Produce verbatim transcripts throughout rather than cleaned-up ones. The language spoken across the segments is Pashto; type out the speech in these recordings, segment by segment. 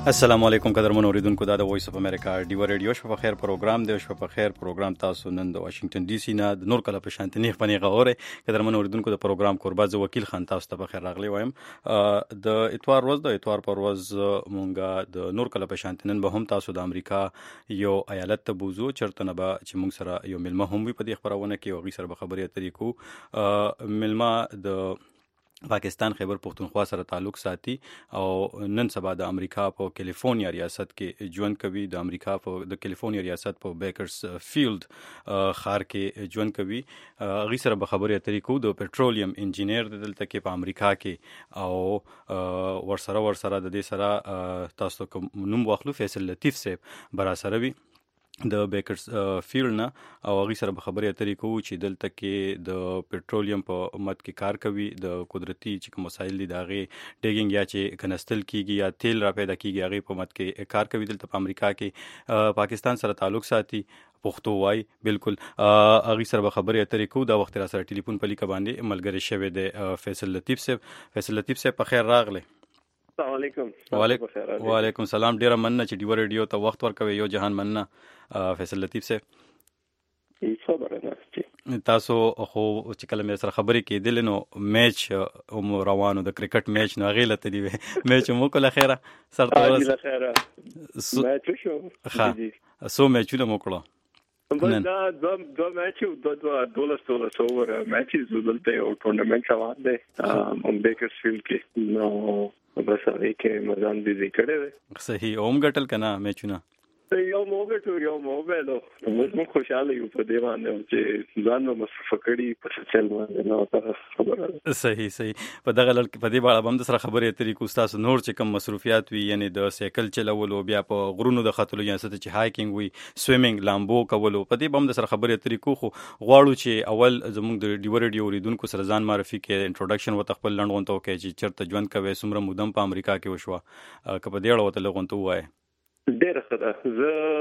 السلام علیکم قدرمن اوریدونکو دا د وایس اف امریکا ډیو ریډیو شپه خیر پروګرام دی. شپه خیر پروګرام تاسو نن د واشنگټن ډي سي نه د نور کله په شانتي نیغ پنی غوره قدرمن اوریدونکو د پروګرام قرباز وکیل خان تاسو ته بخیر راغلی وایم. د اتوار ورځ د اتوار پر ورځ مونږه د نور کله په شانتي نن به هم تاسو د امریکا یو ایالت ته بوزو چرته نه به چې مونږ سره یو ملما هم وي په دې خبرونه کې او غي سره به خبرې اترې کوو. ملما د پاکستان خیبر پختونخوا سره تعلق ساتي او نن سبا د امریکا په کیلیفورنیا ریاست کې ژوند کوي. د امریکا په د کیلیفورنیا ریاست په بیکرز فیلډ ښار کې ژوند کوي. غي سره به خبرې اترې کوو. د پټرولیم انجینیر دلته کې په امریکا کې او ورسره ورسره د دې سره تاسو کوم نوم واخلو فیصل لطیف صاحب برا سره وي د بیکرز فیلډ نه او هغه سره به خبرې اترې کوو چې دلته کې د پټرولیم په مد کې کار کوي. د قدرتي چې کوم مسایل دي د هغې ډیګینګ یا چې کنستل کیږي یا تیل را پیدا کیږي هغې په مد کې کار کوي. دلته په امریکا کې پاکستان سره تعلق ساتي پښتو وای بالکل هغه سره به خبرې اترې کوو. دا وخت را سره ټلیفون په لیکه باندې ملګری شوی دی فیصل لطیف صاحب. فیصل لطیف صاحب په خیر راغلی. السلام علیکم. وعلیکم السلام. ډیره مننه چې ډیو ریډیو ته وخت ورکوي. یو جهان مننه فیصل لطیف صاحب. تاسو خو چې کله مې سره خبرې کېدلې نو میچ هم روانو د کرکټ میچ نو هغې له تدي میچ هم وکړو خیره سر ته ورسېد. میچ وشو ښه څو میچونه مو وکړو؟ دا دوه میچ دوه دوه دولس دولس اوور میچز دلته یو ټورنمنټ روان دی هم بیکرزفیلډ کې نو بس هغې کې مزان بيزي کړی دی. صحیح. اوم ګټل که نه میچونه؟ یو موګټو یو موبایلو موږ خوشاله یو په دې باندې چې ځان مو مصرف کړي په سوشل باندې نو تاسو خبره. صحیح صحیح. په دغه لړ کې په دې باندې هم د سره خبرې اترې کوو. تاسو نور چې کوم مصروفیات وي یعنی د سایکل چلولو بیا په غرونو د ختلو یا څه چې هایکینګ وي سویمینګ لامبو کولو په دې هم د سره خبرې اترې کوو. خو غواړو چې اول زموږ د ډیو ریډیو اوریدونکو سره ځان معرفي کې انټروډکشن وته خپل لنډ غونته وکړي چې چېرته ژوند کوئ څومره مودم په امریکا کې وشوه که په دې اړه ورته لږ غونته ووایې. ډېره ښه ده.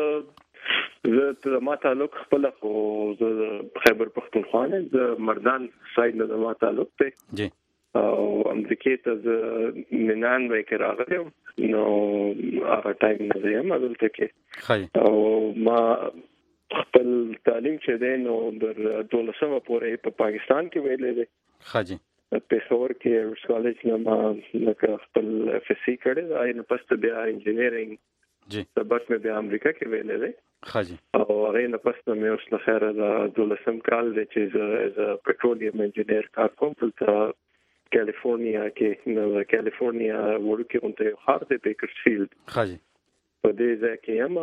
زه زه ما تعلق خپل خو زه خیبر پختونخوا نه زه مردان ساید نه ما تعلق دی جی او امریکې ته زه ننانوي کې راغلم نو هغه ټایم نه یم دلته کې او ما خپل تعلیم چې دی نو در دولسمه پورې په پاکستان کې ویلې دی. ښه جی. پېښور کې ورس کالج نه ما لکه خپل اف اس سی کړی دا نه پس ته بیا انجینیرینګ جی سبق مې بیا امریکا کې ویلې دی. ښه جی. او هغه نه پس ته مې اوس له خیره د دولسم کال دی چې زه از پټرولیم انجینیر کار کوم په کیلیفورنیا کې نو کیلیفورنیا ورکه اونته ښار دی بیکرزفیلډ. ښه جی. په دې ځای کې یم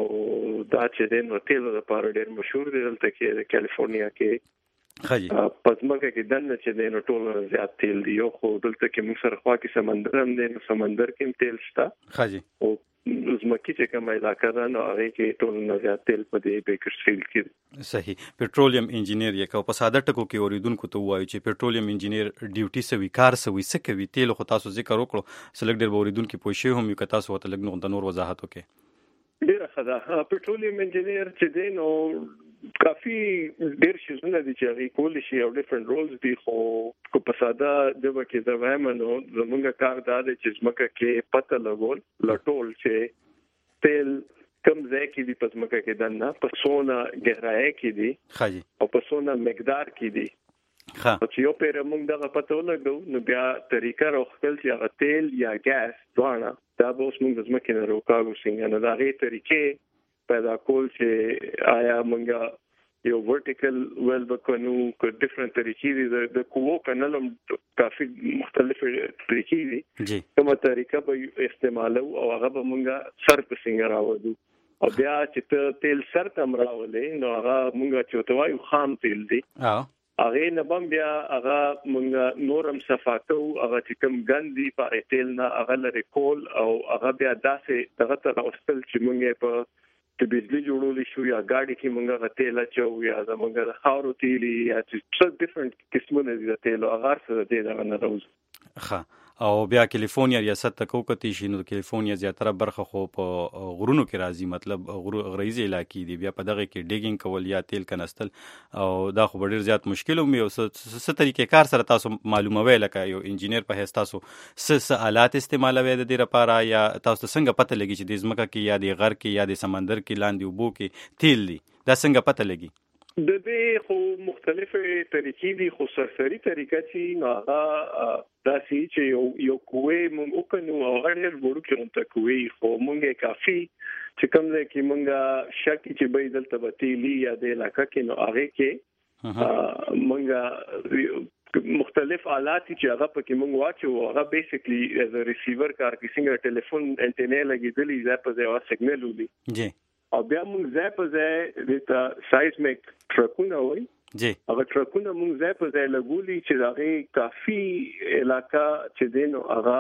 او دا چې د نو تیلو لپاره ډېر مشهور دی دلته کې د کیلیفورنیا کې. ښه جی. په ځمکه کې دنه چې د نو ټول زیات تیل دی یو خو دلته کې موږ سره خوا کې سمندر هم دی نو سمندر کې تیل شته. ښه جی. او زمکه چې کومه علاقه ده نو هغه کې ټول نه زیات تیل په دې بیکرزفیلډ کې. صحیح. پټرولیم انجینیر یې کو په ساده ټکو کې اوریدونکو ته وایي چې پټرولیم انجینیر ډیوټي سوي کار سوي څه کوي. تیل خو تاسو ذکر وکړو سلګ ډېر اوریدونکو پوه شي هم یو که تاسو ته لګ نو نور وضاحت وکړي. ډیره ښه ده. پټرولیم انجینیر چې دی نو کافي ډېر شیزونه دي چې هغه کول شي او ډیفرنٹ رولز دي خو کو په ساده د وکي د وایم نو زموږ کار دا دی چې زمکه کې پته لګول لټول چې تیل کم ځای کې دي په زمکه کې دنه په سونه گہرائی کې دي. ښه جی. او په سونه مقدار کې دي. ښه. چې یو پیر موږ دغه پته ولګو نو بیا طریقه راخل چې هغه تیل یا ګاز دوانه دا به اوس موږ زمکه نه روکاو څنګه نه دا غي طریقې پیدا کول چې آیا موږ یو ورټیکل ویل وکړو کو ډیفرنٹ طریقې دي د کوو کنالم کافي مختلف طریقې دي. جی. کومه طریقه به استعمالو او هغه به موږ سر په څنګه راوړو او بیا چې ته تیل سر ته راولې نو هغه موږ چې توایو خام تیل دی. اه هغه نه بم بیا هغه موږ نورم صفاتو هغه چې کوم ګندي په تیل نه هغه لري کول او هغه بیا داسې دغه تر اوستل چې موږ په د بجلی جوړول شو یا ګاډي کې موږ غتېلا چو یا زموږ د خاورو تیلی یا څه ډیفرنٹ قسمونه دي د تیلو هغه څه دي دا نه راوځي. ښه. او بیا کیلیفورنیا ریاست ته کوکتی شي نو کیلیفورنیا زیاتره برخه خو په غرونو کې راځي، مطلب غریزي علاقې دي، بیا په دغه کې ډیګینګ کول یا تیل کنستل او دا خو ډیر زیات مشکل وي. او څه طریقې کار سره تاسو معلوموي لکه یو انجینیر په حیث تاسو څه څه آلات استعمالوي د دې لپاره، یا تاسو څنګه پته لګي چې د ځمکه کې یا د غر کې یا د سمندر کې لاندې اوبو کې تیل دي، دا څنګه پته لګي؟ د دې خو مختلفه طریقې دي، خو سرسري طریقه چې هغه داسې چې یو یو کوې مونږ وکړو او هغه ورو کې ته کوې خو مونږه کافي چې کوم ځای کې مونږه شک چې به دلته بتیلی یا د علاقې کې نو هغه کې مونږه مختلف آلات چې هغه پکې مونږ واچو، هغه بیسیکلی ایز ا ریسیور کار کې څنګه ټلیفون انټینه لګیدلې ځای په ځای سیګنل ودی جی، او بیا موږ ځای په ځای د سایزمیک ټرکونه وای جی، هغه ټرکونه موږ ځای په ځای لګولي چې هغه کافي علاقہ چې دینو هغه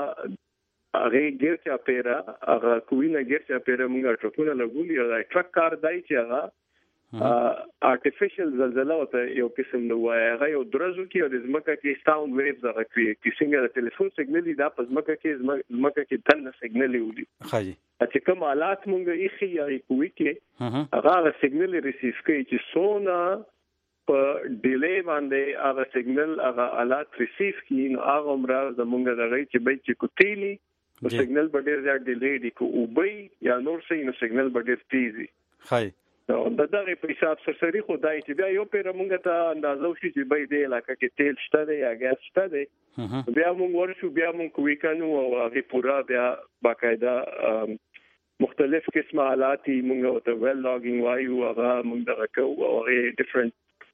هغه ګیر چا پیرا هغه کوینه ګیر چا پیرا موږ ټرکونه لګولي او ټرک کار دای چې هغه ارتفیشل زلزلہ او یو قسم نو وای هغه یو درزو کې د زمکه کې ساوند ویوز هغه کوي چې څنګه د ټلیفون سیګنل دا په زمکه کې زمکه کې دنه سیګنل ودی خاجي چې کوم آلات مونږ یې خي یا کوي کې هغه سیګنل ریسیو کوي چې سونا په ډیلی باندې هغه سیګنل هغه آلات ریسیو کوي نو هغه عمره زمونږ دغه چې به چې کوتيلي نو سیګنل به ډیر زیات ډیلی دی کو او به یا نور څه نو سیګنل به ډیر تیزي خای نو د دغه په حساب سرسري خدای چې بیا یو پیر مونږ ته اندازو شي چې به دې علاقه کې تیل شته دی یا ګاز شته دی بیا مونږ ورشو بیا مونږ کوي کنو او هغه پورا بیا باقاعده مختلف قسمه آلات مونږ ته ویل لاګینګ وایو هغه مونږ دغه کوو او هغه ډیفرنٹ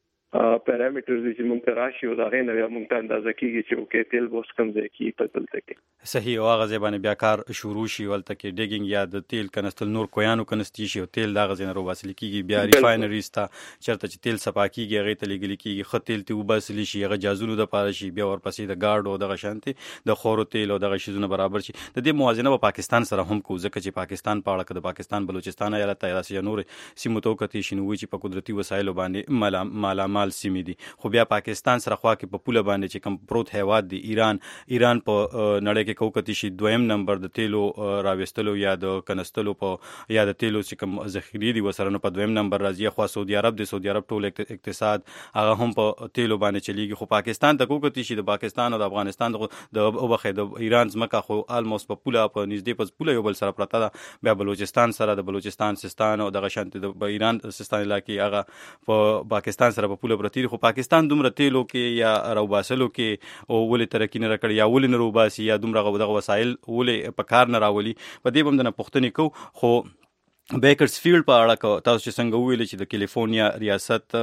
پارامټرز چې مونږ ته راشي او دا غي نه مونږ ته اندازه کیږي چې اوکې تیل وس کم ځای کې په دلته کې صحیح او هغه ځبانه بیا کار شروع شي ولته کې ډیګینګ یا د تیل کنستل نور کویانو کنستی شي او تیل دا غزنه رو واسل کیږي بیا ریفاینریز ته چرته چې تیل صفا کیږي هغه ته لګل کیږي خ تیل ته وباسل شي هغه جازولو د پاره شي بیا ورپسې د گاډ او د غشانتي د خورو تیل او د غشیزونه برابر شي. د دې موازنه په پاکستان سره هم کو ځکه چې پاکستان په اړه د پاکستان بلوچستان ایالت یا نور سیمو توکتی شنو چې په قدرتي وسایلو باندې مالا مال سیمې دي، خو بیا پاکستان سره خوا کې په پوله باندې چې کوم پروت هیواد دی ایران ایران په نړۍ کې کوکتی شي دویم نمبر د تیلو راوستلو یا د کنستلو په یا د تیلو چې کوم ذخیره دي وسره نو په دویم نمبر راځي. خو سعودي عرب د سعودي عرب ټول اقتصاد هغه هم په تیلو باندې چلیږي، خو پاکستان د کوکتی شي د پاکستان او د افغانستان د وبخې د ایران ځمکه خو الموست په پوله په نږدې په پوله یو بل سره پراته ده، بیا بلوچستان سره د بلوچستان سیستان او د غشانت د ایران سیستان علاقې هغه په پاکستان سره په پوله پرتی، خو پاکستان دومره تیلو کې یا روباسلو کې او ولې ترقی نه راکړي یا ولې نه روباسي یا دومره غوډه وسایل ولې په کار نه راولي په دې باندې پوښتنه کو. خو بیکرزفیلډ په اړه تاسو چې څنګه ویل چې د کیلیفورنیا ریاست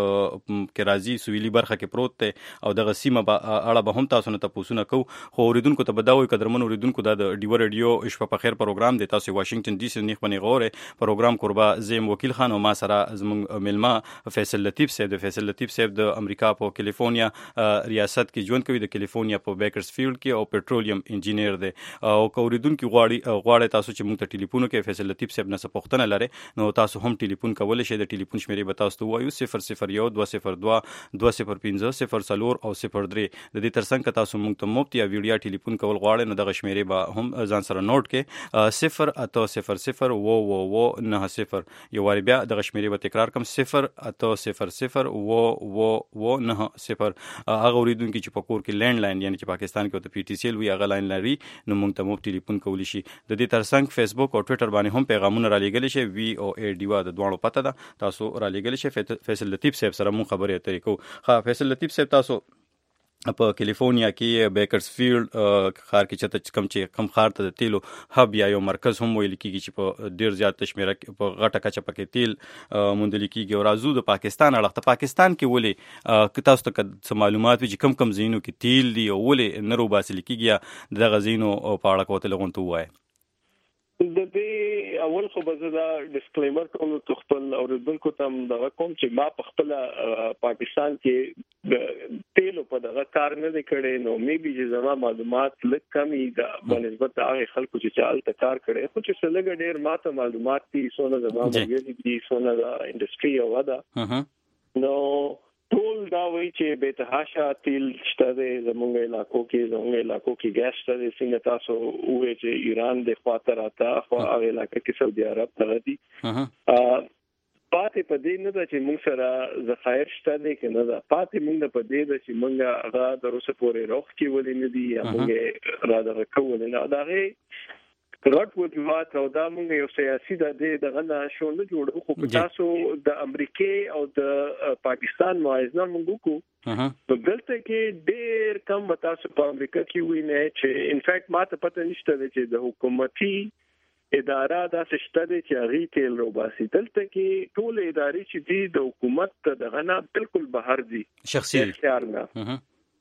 د کرازي سویلي برخه کې پروت دی او د غسیمه اړه به هم تاسو نه تاسو کو، خو اوریدونکو ته بداوي قدرمن اوریدونکو د ډیو رادیو شپه په خیر پروګرام دی تاسو واشنگټن ډي سي نه خبري غوره پروګرام قربا زم وکیل خان او ما سره زموږ ملما فیصل لطیف صاحب د فیصل لطیف صاحب د امریکا په کیلیفورنیا ریاست کې ژوند کوي، د کیلیفورنیا په بیکرزفیلډ کې او پټرولیم انجینیر دی او اوریدونکو غواړي غواړي تاسو چې موږ ته ټلیفون کې فیصل لطیف صاحب نه پوښتنه لري نو تاسو هم ټلیفون کولای شئ. د ټلیفون شمیرې به تاسو ته وایو صفر صفر یو دوه صفر دوه دوه صفر پنځه صفر څلور او صفر درې. د دې ترڅنګ تاسو موږ ته مفت یا ویډیو ټلیفون کول غواړئ نو دغه شمیرې به هم ځان سره نوٹ کړئ صفر اته صفر صفر و و و نه صفر. یو واری بیا دغه شمیرې به تکرار کوم صفر اته صفر صفر و و و نه صفر. هغه اوریدونکو چې په کور کې لینډ لاین یعنی چې پاکستان کې د پی ټی سی ال وی هغه لاین لري نو موږ ته مفت ټلیفون کولی شي. د دې ترڅنګ فیسبوک او ټوئیټر باندې هم پیغامونه را لېږلی شي وی او ای ډیوا د دوه پته ده تاسو را لېږلی شي. فیصل لطیف صاحب سره مون خبرې اترې کوو. ها فیصل لطیف صاحب تاسو په کیلیفورنیا کې بیکرزفیلډ خار کې چې کم چې کم خار ته د تیلو هب یا یو مرکز هم ویل کیږي چې په ډیر زیات تشمیره په غټه کچه پکې تیل موندل کیږي او راځو د پاکستان اړه ته پاکستان کې ولې تاسو ته معلومات وي چې کم کم زینو کې تیل دی او ولې نرو باسل کیږي دغه زینو په اړه کوته لغون ته وایي. د دې اول خو به دا ډیسکلیمر کوم ته خپل اوریدونکو ته دا کوم چې ما په خپل پاکستان کې د تیلو په دغه کار نه کړي نو مې بي چې زما معلومات لږ کمی د بنسبت هغه خلکو چې چالت کار کړي خو چې څلګ ډیر ماته معلومات دي سونه زما مګري دي سونه د انډستری او دا نو ټول دا وایي چې به تهاشا تیل شته زموږ علاقو کې زموږ علاقو کې ګاز شته څنګه تاسو وایي چې ایران د خواته راته خو هغه علاقې کې سعودي عرب ته دي پاتې په دې نه چې موږ سره ذخایر شته دي کنه دا پاتې موږ په دې چې موږ هغه د روسه پورې روخ کې ولې نه دي موږ را ده کول نه دا غي رات وجوهات او دا موږ یو سیاسي د دې دغه نه شو نه جوړو خو تاسو د امریکای او د پاکستان موازنه موږ کو په دلته کې ډېر کم تاسو په امریکا کې وینئ چې ان فیکټ ماته پته نشته چې د حکومتي اداره دا شته چې هغه تیل روباسي دلته کې ټول ادارې چې دي د حکومت دغه نه بالکل بهر دي شخصي اختیار نه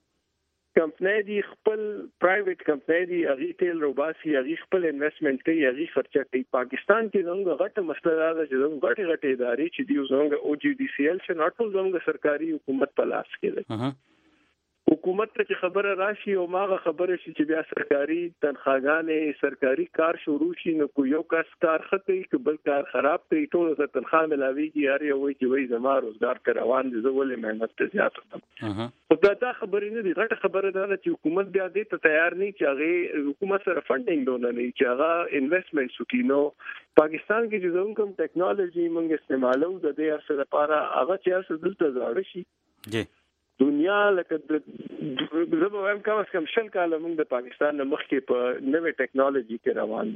کمپنۍ دي خپل پرایویټ کمپنۍ دي هغه تیل روباسي هغه خپل انویسټمنټ کوي هغه خرچه کوي پاکستان کې زموږ غټه مسله ده چې زموږ غټه غټه ادارې چې دي زموږ او جی ډي سی ایل چې نه ټول زموږ سرکاري حکومت په لاس کې ده حکومت ته خبره راشي او ماغه خبره شي چې بیا سرکاري تنخواګانې سرکاري کار شروع شي نو کو یو کس کار خطي کبل کار خراب کوي ټول ته تنخواه ملاويږي هر یو وایي چې وای زما روزګار کروان دي زه ولې مهنت ته زیات وکړم خو دا دا خبره نه دي غټه خبره ده چې حکومت بیا دې ته تیار نه چې هغه حکومت سره فندینګ دونه نه چې هغه انویسټمنټ وکړي نو پاکستان کې چې زموږ کوم ټیکنالوژي موږ استعمالو د دې اثر لپاره هغه چې اثر دلته ځاړي شي جی دنیا لکه د زبر هم کم از کم شل کاله موږ د پاکستان مخکې په نوې ټیکنالوژي کې روان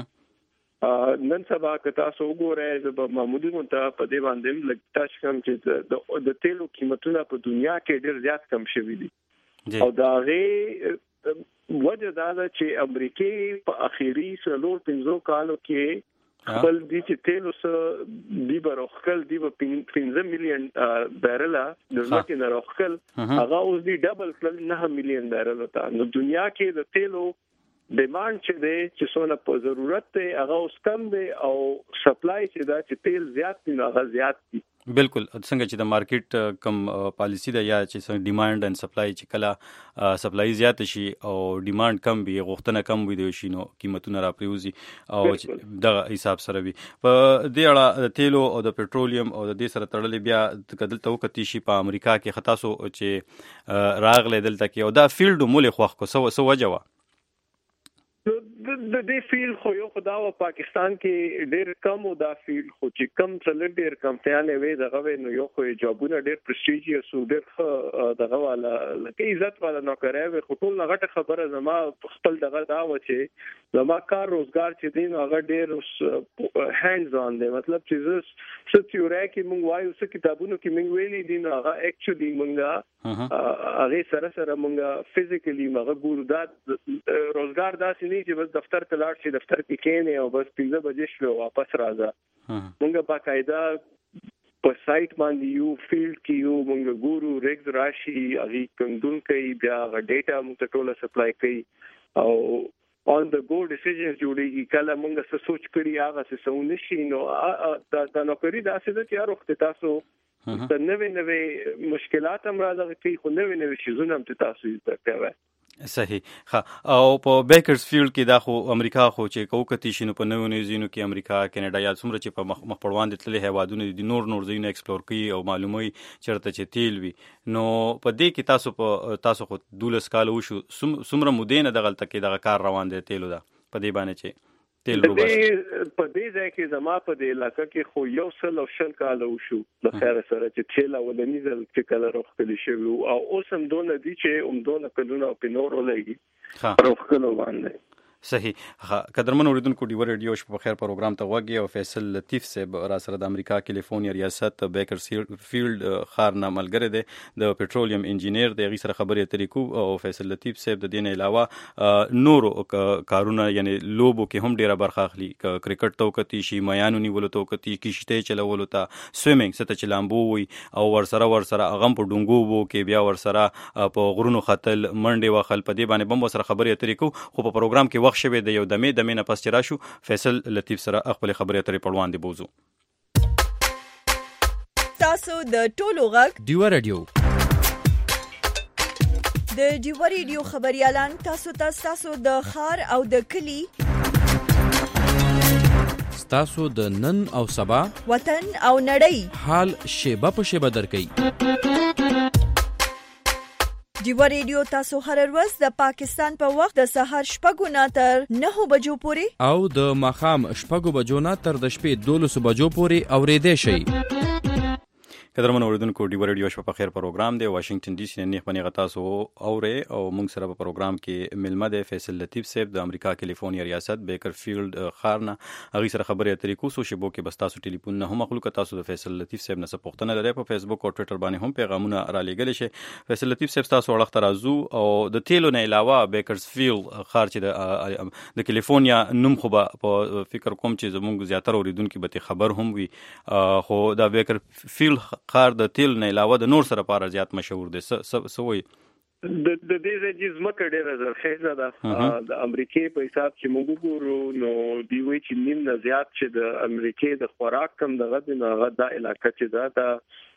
دي نن سبا که تاسو وګورئ د معمولی منته په دې باندې لږ تاسو کوم چې د تیلو قیمتونه په دنیا کې ډېر زیات کم شوي دي او دا غي وجه دا ده چې امریکای په اخیری څلور پنځو کالو کې خپل دي چې تیلو سره دی برخل دی په پنځه میلیون بیرل د ځمکې نه راخل هغه اوس دی ډبل کړل نه میلیون بیرل ته نو دنیا کې د تیلو ډیماند چې دی چې څونه په ضرورت دی هغه اوس کم دی او سپلای چې دا چې تیل زیات دی هغه زیات دی بالکل څنګه چې د مارکیټ کم پالیسی ده یا چې څنګه ډیماند اند سپلای چې کله سپلای زیات شي او ډیماند کم وي غوښتنه کم وي د شي نو قیمتونه را پریوزي او د حساب سره وي په دې اړه د تیلو او د پېټرولیم او د دې سره تړلې بیا کدل توکتی شي په امریکا کې خطا سو چې راغله دلته کې او دا فیلډ مول خوخ کو سو سو وجوه د دې فیل خو یو خداو پاکستان کې ډېر کم او دا فیل خو چې کم څل ډېر کمپنیانه وي دغه نو یو خو جابونه ډېر پرستیجیس او ډېر دغه والا لکه عزت والا نوکرای وي خو ټول غټه خبره زما خپل دغه دا و چې زما کار روزګار چې دین هغه ډېر هاندز اون دی مطلب چې څه تیوري کې موږ وایو څه کتابونو کې موږ ویلي دین هغه اکچولی موږ هغه سره سره موږ فزیکلی موږ ګورو دا روزګار داسې نه چې بس دفتر ته لاړ شي دفتر کې کېنه او بس پنځه بجې شو واپس راځه موږ باقاعده په سایت باندې یو فیلډ کې یو موږ ګورو ریګز راشي هغه کندون کوي بیا غ ډیټا موږ ټوله سپلای کوي او on the go decisions جوړیږي کله موږ څه سوچ کړی هغه څه سونه شي نو دا د نوکری داسې ده چې هر وخت تاسو د نوې نوې مشکلات هم راځي کوي خو نوې نوې شیزونه هم تاسو زده کوي صحیح ها او په بیکرز فیلډ کې دا خو امریکا خو چې کوکتی شنو په نوو نيزینو کې امریکا کینیډا یا څومره چې په مخ پړوان دي تللي هوادونه دي نور نور ځایونه ایکسپلور کوي او معلوموي چرته چې تیل وي نو په دې کې تاسو په تاسو خو دولس کال وشو څومره مودې نه دغلت کې دغه کار روان دی تیلو دا په دې باندې چې تیل روباس په دې ځای کې زما په دې علاقې کې خو یو سل او شل کال وشو د خیر سره چې تیل ولني ځل چې کله روخلي شوی او اوس هم دون دي چې هم دون کلونه په نور ولګي روخلو باندې صحیح قدرمن اوریدونکو ډیو ریډیو شپه خیر پروګرام ته وګي او فیصل لطیف صاحب را سره د امریکا کیلیفورنیا ریاست بیکر فیلډ خار نه ملګری دی د پېټرولیم انجینیر دی غي سره خبرې اترې کو او فیصل لطیف صاحب د دین علاوه نور کارونه یعنی لوبو کې هم ډیره برخه اخلي کرکټ توکتی شي میانو نیولو توکتی کیشته چلولو ته سویمینګ ست چلامبو وي او ور سره ور سره اغم په ډونګو وو کې بیا ور سره په غرونو خطل منډه وخل په دې باندې بم سره خبرې اترې کو خو په پروګرام کې وخت شوه د یو دمه دمه نه پس راشو فیصل لطیف سره خپل خبرې اترې پړوان دی بوزو تاسو د ټولو غږ ډیو ریډیو د ډیو ریډیو خبريالان تاسو ته تاسو د خار او د کلی ستاسو د نن او سبا وطن او نړۍ حال شیبه په شیبه درکوي. ډیوا ریډیو تاسو هر ورځ د پاکستان په وخت د سهار شپږو نه تر نهو بجو پورې او د ماښام شپږو بجو نه تر د شپې دولسو بجو پورې اورېدای شئ. قدرمن اوریدونکو ډیوا ریډیو شپه په خیر پروګرام دی واشنگټن ډي سي نه نیخ بنی غتا سو اوري او موږ سره په پروګرام کې ملمه ده فیصل لطیف صاحب د امریکا کیلیفورنیا ریاست بیکر فیلډ خارنه هغه سره خبرې اترې کو سو شبو کې بس تاسو ټلیفون نه هم خلک تاسو د فیصل لطیف صاحب نه پوښتنه لري په فیسبوک او ټوئیټر باندې هم پیغامونه را لېږل شي. فیصل لطیف صاحب تاسو وړاندې ترازو او د تیلو نه علاوه بیکرز فیلډ خار چې د کیلیفورنیا نوم خو په فکر کوم چې زموږ زیاتره اوریدونکو به خبر هم وي خو دا بیکر فیلډ خار د تیل نه علاوه د نور سره لپاره زیات مشهور دي. سوي د د دې ځای زمکه ډیره زرخیزه ده د امریکای په حساب چې موږ ګورو نو دی وی چې نیم نه زیات چې د امریکای د خوراک کم دغه د هغه د علاقې چې دا د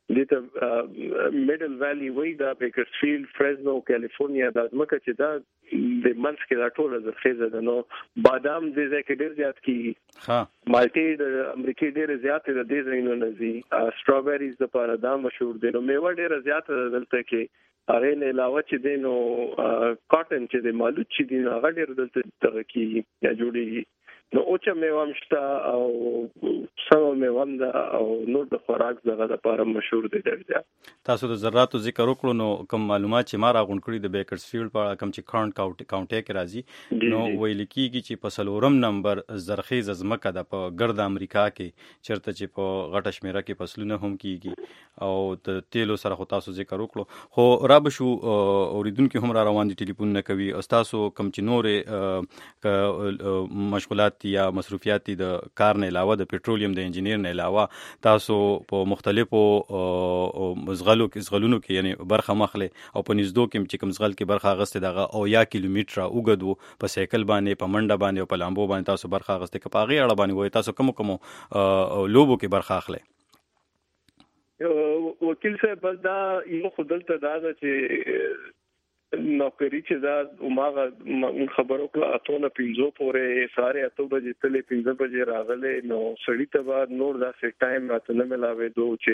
میډل ویلی وی دا بیکرفیلډ فرزنو کیلیفورنیا د زمکه چې دا د منځ کې دا ټول زرخیزه ده. نو بادام د ځای کې ډیر زیات کیږي ها مالټي د امریکای ډیر زیات د دې ځای نه نزي سټرابریز د لپاره دا مشهور دي. نو میوه ډیر زیات دلته کې هغه نه علاوه چې دینو کاټن چې د مالوچ چې دی هغه ډیر دلته دغه کې یا جوړیږي. نو اوچا میوه مشته او سم میوه ده او نور د خوراک دغه لپاره مشهور دي ډیر زیات. تاسو د ذراتو ذکر وکړو نو کوم معلومات چې ما راغونډ کړی د بیکرز فیلډ په اړه کوم چې کارن کاونټي کې راځي نو ویل کېږي چې په سلورم نمبر زرخیز ځمکه ده په ګرد امریکا کې چرته چې په غټه شمیره کې فصلونه هم کیږي او د تیلو سره خو تاسو ذکر وکړو خو را به شو اوریدونکو هم را روان دي ټلیفون نه کوي او تاسو کوم چې نورې مشغولات یا مصروفیات د کار نه علاوه د پېټرولیم د انجینیر نه علاوه تاسو په مختلفو مزغلو کې زغلونو کې یعنی برخه مخله او په نږدې کې چې کوم زغل کې برخه غسته دغه او یا کیلومتر اوګدو په سایکل باندې په منډه باندې او په لامبو باندې تاسو برخه غسته کې پاغي اړه باندې وای تاسو کوم کوم لوبو کې برخه اخلي. وکیل صاحب دا یو خدلته دا چې نوکری چې دا عمره خبرو کله اتونه پینځو پورې ساره اته بجې تلې پینځه بجې راغله نو سړی ته بعد نور دا سې ټایم راته نه ملاوي دو چې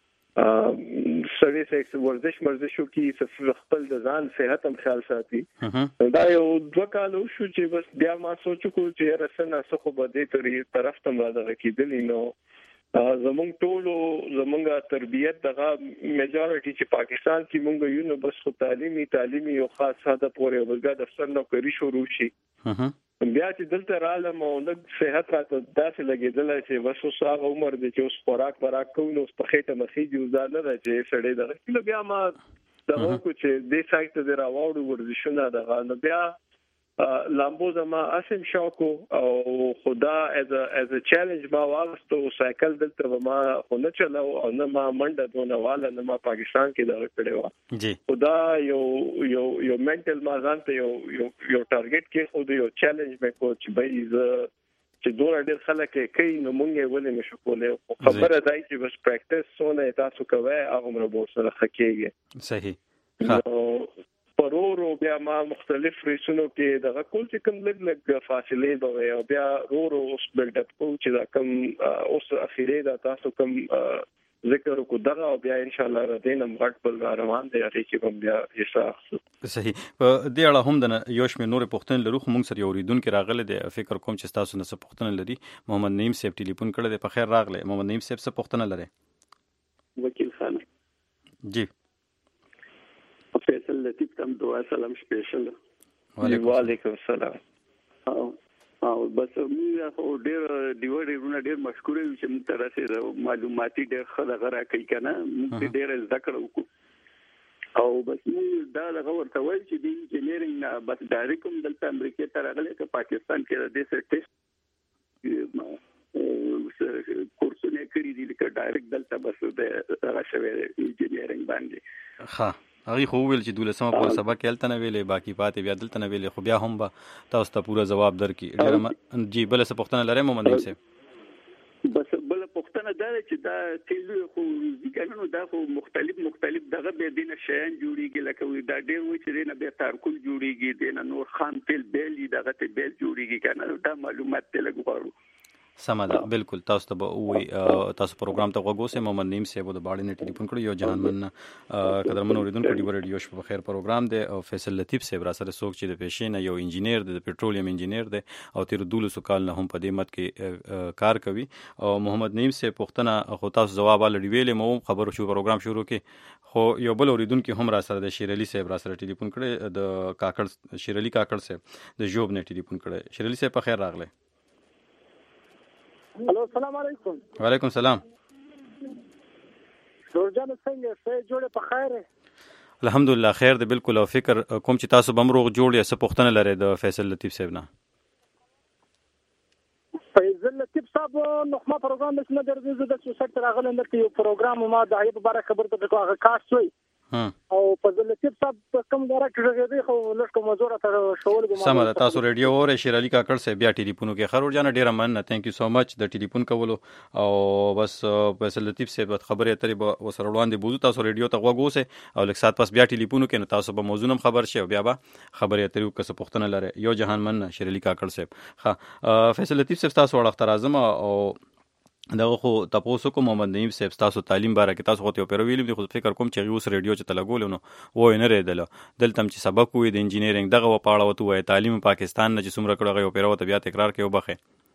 سړی سې ورزش مرزشو کې خپل د ځان صحت هم خیال ساتي. دا یو دوه کالو شو چې بس بیا ما سوچ کو چې رسنه څه خو به دې طرف ته راځي کېدلی نو زمونږ ټولو زمونږه تربیت دغه میجارټي چې پاکستان کې مونږ یو نو بس خو تعلیمي تعلیمي او خاص ساده پورې ولګا د افسر نوکری شروع شي بیا چې دلته رالم او د صحت راته داسې لګېدل چې بس اوس هغه عمر دی چې اوس خوراک وراک کوو نو په خېټه مخې جوړ نه ده چې سړی دغه بیا ما دغه کو چې دې سایت ته راوړو ورزشونه دغه نو بیا لامبو زما اسیم شوکو او خدا از از چیلنج ما واغستو سایکل دلته ما خو نه چلاو او نه ما منډه دونه والا نه ما پاکستان کې دا کړی و جی خدا یو یو یو منټل ما ځان ته یو یو ټارګټ کې خو یو چیلنج مې کو چې به چې دوه ډېر خلک کوي نو مونږ یې ولې نشو کولای خبره دای چې بس پریکټیس سونه تاسو کوی هغه مر به سره خکېږي صحیح پرورو بیا ما مختلف ریسونو کې دغه کول چې کوم لږ لږ فاصله به او بیا ورو اوس بلډ اپ کو چې دا کوم اوس اخیری دا تاسو کوم ذکر کو دغه او بیا ان شاء الله ردینم غټ بل روان دی هغه چې کوم بیا حساب صحیح په دې اړه هم د یوش مې نور پښتون لرو خو موږ سره اوریدونکو راغله د فکر کوم چې تاسو نه څه پښتون لري محمد نعیم صاحب ټلیفون کړی دی په خیر راغله محمد نعیم صاحب څه پښتون لري وکیل خان جی فیصل لطیف تم دعا سلام سپیشل وعلیکم السلام او او بس موږ خو ډېر ډیوډ ډېر ډېر مشکور یو چې موږ ترسه معلوماتي ډېر خلک راکې کنه موږ ډېر ذکر وکړو او بس موږ دا دغه ورته وایي چې د انجینرینګ نه بس ډایرکټ کوم دلته امریکا ته راغلی که پاکستان کې د دې ټیسټ کورسونه کړی دي لکه ډایرکټ دلته بس د راشه انجینرینګ باندې ها هغه خو ویل چې دولسمه پورې سبق کېلته نه ویلې باقی پاتې بیا دلته نه ویلې خو بیا هم به تاسو ته پوره جواب درکړي جی بل څه پوښتنه لرئ محمد نعیم صاحب بس بل پوښتنه دا چې دا تیل خو ځکه دا خو مختلف مختلف دغه به دینه شیان جوړیږي لکه دا ډېر وي چې نه به تارکول جوړیږي دینه نور خام تیل بیل دغه ته بیل جوړیږي کنه دا معلومات ته لګوړو سمه ده بالکل. تاسو ته به وي تاسو پروګرام ته وګورئ. محمد نعیم صاحب د باړې نه ټلیفون کړی یو جهان من قدرمن اوریدونکو ډیو ریډیو شپه خیر پروګرام دی او فیصل لطیف صاحب را سره څوک چې د پېښې نه یو انجینیر دی، د پېټرولیم انجینیر دی او تیر دولسو کال نه هم په دې مت کې کار کوي. او محمد نعیم صاحب پوښتنه خو تاسو جواب الready ویلې، مو خبرو شو پروګرام شروع کې خو یو بل اوریدونکو هم را سره د شیر علي صاحب را سره ټلیفون کړی، د کاکړ شیر علي کاکړ صاحب د جوب نه ټلیفون کړی. شیر علي صاحب په خیر راغله. هلو السلام علیکم. وعلیکم السلام. نورجان څنګه څه جوړه په خیر؟ الحمدلله خیر دی بالکل. او فکر کوم چې تاسو بم روغ جوړ یا څه پوښتنه لرئ د فیصل لطیف صاحب نه؟ فیصل لطیف صاحب نو ما پروګرام نشم درځي زه د سوسایټ راغلم د یو پروګرام ما د هغه باره خبر ته کوه کار شوی او فیصل لطیف صاحب کوم دره کې غږی خو لږ کومزوره تر شول ګم. سم ده. تاسو ریډیو اورئ شیر علي کاکړ صاحب بیا ټلیفون کې خرور جان ډیره مننه. ثانک یو سو مچ د ټلیفون کولو. او بس فیصل لطیف صاحب خبرې اترې به وسره وړاندې بوزو. تاسو ریډیو ته وګورئ او لږ سات پس بیا ټلیفون کې نو تاسو به موضوع هم خبر شي او بیا به خبرې اترې وکړو پوښتنه لرئ. یو جهان مننه شیر علي کاکړ صاحب. ها فیصل لطیف صاحب تاسو وړاندې راځم او دغه خو تاسو کوم محمد نعیم صاحب تاسو تعلیم باره کې تاسو خو ته پیرو ویلم دي، خو فکر کوم چې اوس ریډیو چې تلګول نو وای نه ریدل دلته چې سبق وي د انجینیرینګ دغه و پاړه وته وای تعلیم پاکستان نه چې څومره کړه یو پیرو ته بیا تکرار کوي وبخه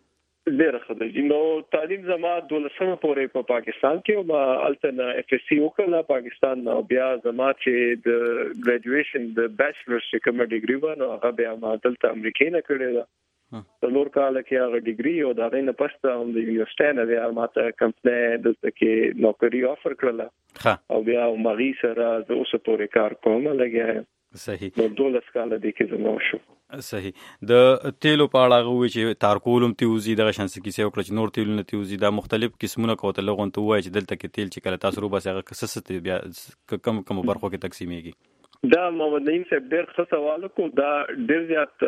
ډیر خدای نو تعلیم زما دولسمه پورې په پاکستان کې او التنا اف اس سی وکړه پاکستان نو بیا زما چې د ګریجویشن د بیچلرز چې کومه ډیګري و نو هغه بیا ما دلته امریکا نه کړې ده. د نور کال کې هغه ډیګري او دا غینه پسته هم د یونیورسيټي نه بیا ماته کمپنی د کې نوکری افر کړله او بیا مغی سره د اوسه پورې کار کوم لګیا. صحیح. نو دولس کال د کې زمو شو. صحیح. د تیلو په اړه غوي چې تارکولم تیوزي دغه شانس کې څه وکړه چې نور تیل نه تیوزي دا مختلف قسمونه کوته لغون ته وای چې دلته کې تیل چې کله تاسو رو بس هغه کسسته بیا کم کم برخو کې تقسیمېږي. دا محمد نعیم صاحب ډېر ښه سوال کو. دا ډېر زیات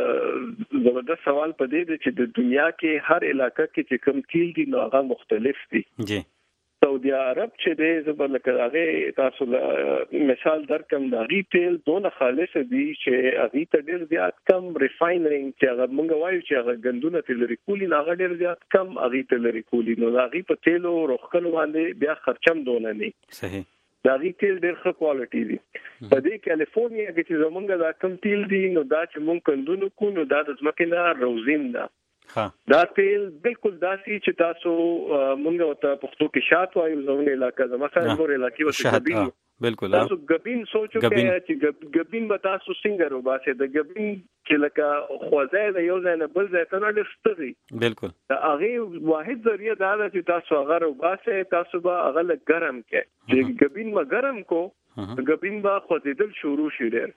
زبردست سوال پدې دی چې د دنیا کې هر علاقې کې چې کوم تیل دي نو هغه مختلف دي. جی. سعودي عرب چې د زبرلکه هغه تاسو مثال درکم دا غي تیل دونه خالص دي چې هغه ته ډېر زیات کم ریفاینرینګ چې هغه مونږ وایو چې هغه غندونه تیل لري کولی نه هغه ډېر زیات کم هغه تیل لري کولی نو هغه په تیلو روخکل باندې بیا خرچم دونه نه. صحیح. دا غي تیل ډېر ښه کوالټي دي. په دې کیلیفورنیا کې چې زمونږ دا کم تیل دي نو دا چې مونږ کندونو کو نو دا د ځمکې نه روزین ده. دا تیل بالکل داسي چې تاسو مونږ ته پښتو کې شات وایو زموږ علاقې زموږ خلک نور علاقې وته ګبین بالکل تاسو ګبین سوچو کې چې ګبین به تاسو څنګه رو باسه د ګبین چې لکه خوځای د یو ځای نه بل ځای ته نه لستري. بالکل. دا هغه واحد ذریعہ دا ده چې تاسو هغه رو باسه تاسو به هغه لږ ګرم کې چې ګبین ما ګرم کو ګبین با خوځیدل شروع شي. ډېر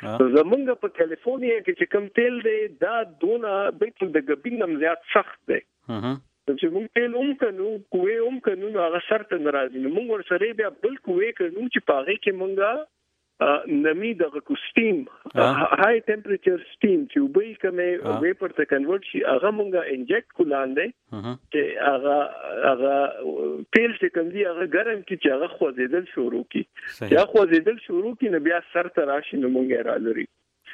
زمونږ په کیلیفورنیا کې چې کوم تیل دی دا دونه بالکل د ګبین نم زیات سخت دی. چې موږ تیل هم کنو کوې هم کنو هغه شرط ناراضي موږ ور سره بیا بل کوې کنو چې پاغه کې مونږه نمی دغه کو سټیم های ټمپریچر سټیم چې وبې کومه ویپر ته کنورټ شي هغه مونږه انجکټ کولاندې چې هغه هغه تیل چې کوم دی هغه ګرم کی چې هغه خوځیدل شروع کی یا خوځیدل شروع کی نو بیا سر ته راشي نو مونږه را لري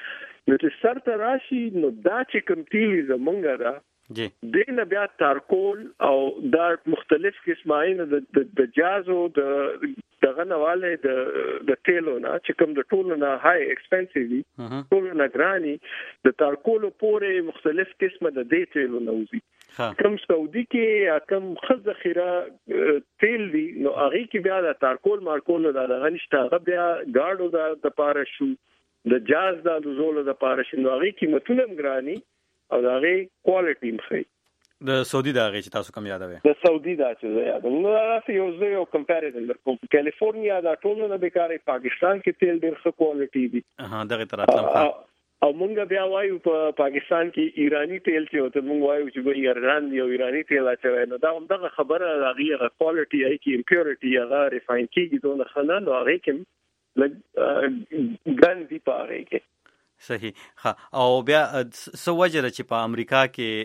نو چې سر ته راشي نو دا چې کوم تیل زمونږه را جی دینه بیا تارکول او دا مختلف قسمه د د جازو د دغه نواله د د تیلو نه چې کوم د ټولو نه های ایکسپنسیو دي ټولو نه ګراني د تارکول پورې مختلف قسمه د دې تیلو نه وزي. کوم سعودي کې کوم خذخیره تیل دي نو هغه کې بیا د تارکول مارکول د غنښت هغه بیا گاډو د پاره شو د جاز د زولو د پاره شو نو هغه قیمتونه ګراني او دا غي کوالټي مخې د سعودي دا غي چې تاسو کوم یادوي د سعودي دا چې یادوم نو راځي یو ځای یو کمپیریزن درکوم کیلیفورنیا دا ټول نه بیکاره پاکستان کې تیل ډېر ښه کوالټي دي. ها دغه تراتلم او مونږ بیا وایو په پاکستان کې ایرانی تیل چې وته مونږ وایو چې به ایران یو ایرانی تیل اچوي نو دا هم دغه خبره هغه کوالټي ای کې امپیورټي هغه ریفاین کیږي دونه خنه نو هغه کې لګ ګاندي پاره کې. صحیح. ها او بیا سو وجره چې په امریکا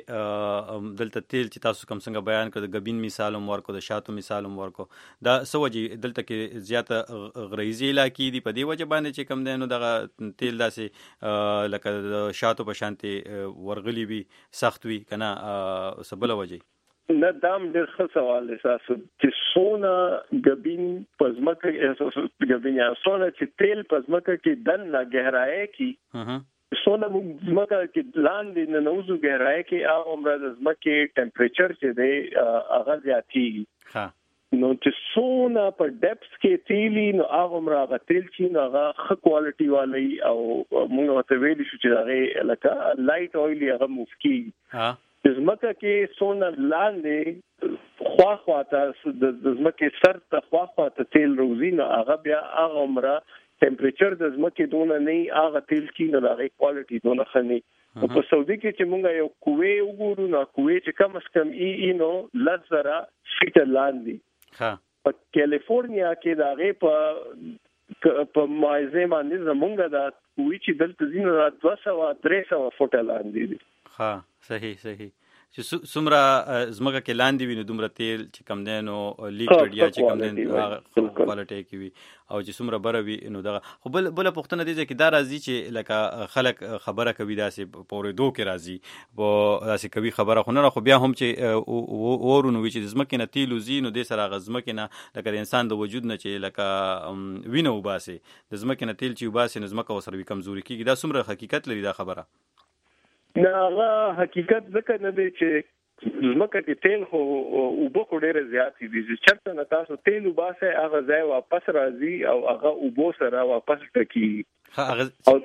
کې دلته تیل چې تاسو کوم څنګه بیان کړ د ګبین مثال هم ورکو د شاتو مثال هم ورکو دا سو وجه دلته کې زیاته غریزي علاقې دي په دې وجه باندې چې کم دینو دغه تیل داسې لکه د شاتو په شانتي ورغلي وي سخت وي کنه سبله وجه نه دام ډېر ښه سوال دی تاسو چې سونه غبین پزماکه غبین یا سونه چې تیل پزماکه کې دن نه گہرای کی سونه زمکه کې لاندې نه نوزو گہرای کې هغه عمر د زمکه ټمپریچر چې دی هغه زیاتیږي ها نو چې سونه په ډیپس کې تیلی نو هغه عمر هغه تیل چې هغه ښه کوالټي والی او موږ ته ویل شو چې هغه لکه لایټ اویلی هغه مفکی ها زمکه کې سونه لاندې خوا خوا ته د زمکه سر ته خوا خوا ته تیل روزي نو هغه بیا هغه عمر ټمپریچر د زمکه دونه نه هغه تیل کې نو هغه کوالټي دونه خني په سعودي کې چې مونږ یو کوې وګورو نو کوې چې کم از کم ای ای نو لزره فیټ لاندې ها په کیلیفورنیا کې دا غي په په مایزه باندې زمونږ دا کوې چې دلته زینو دوه سوه درې سوه فوټه لاندې دي ها صحیح صحیح چې څومره زمګه کې لاندې ویني دومره تیل چې کم دی نو لیکوډ یا چې کم دی هغه کوالټي کې وي او چې څومره بره وي نو دغه خو بل بل پښتنه دي چې دا راځي چې لکه خلک خبره کوي داسې پورې دوه کې راځي و داسې کوي خبره خو نه خو بیا هم چې ورونو وي چې زمکه نه تیل وزي نو د سره غزمکه نه لکه انسان د وجود نه چې لکه وینه وباسي د زمکه نه تیل چې وباسي نو زمکه وسره کمزوري کیږي دا څومره حقیقت لري دا خبره نه هغه حقیقت ځکه نه دی چې زمکه کې تیل خو اوبه خو ډېر زیات دي چې چرته نه تاسو تیل وباسه هغه ځای واپس راځي او هغه اوبو سره واپس ټکی او او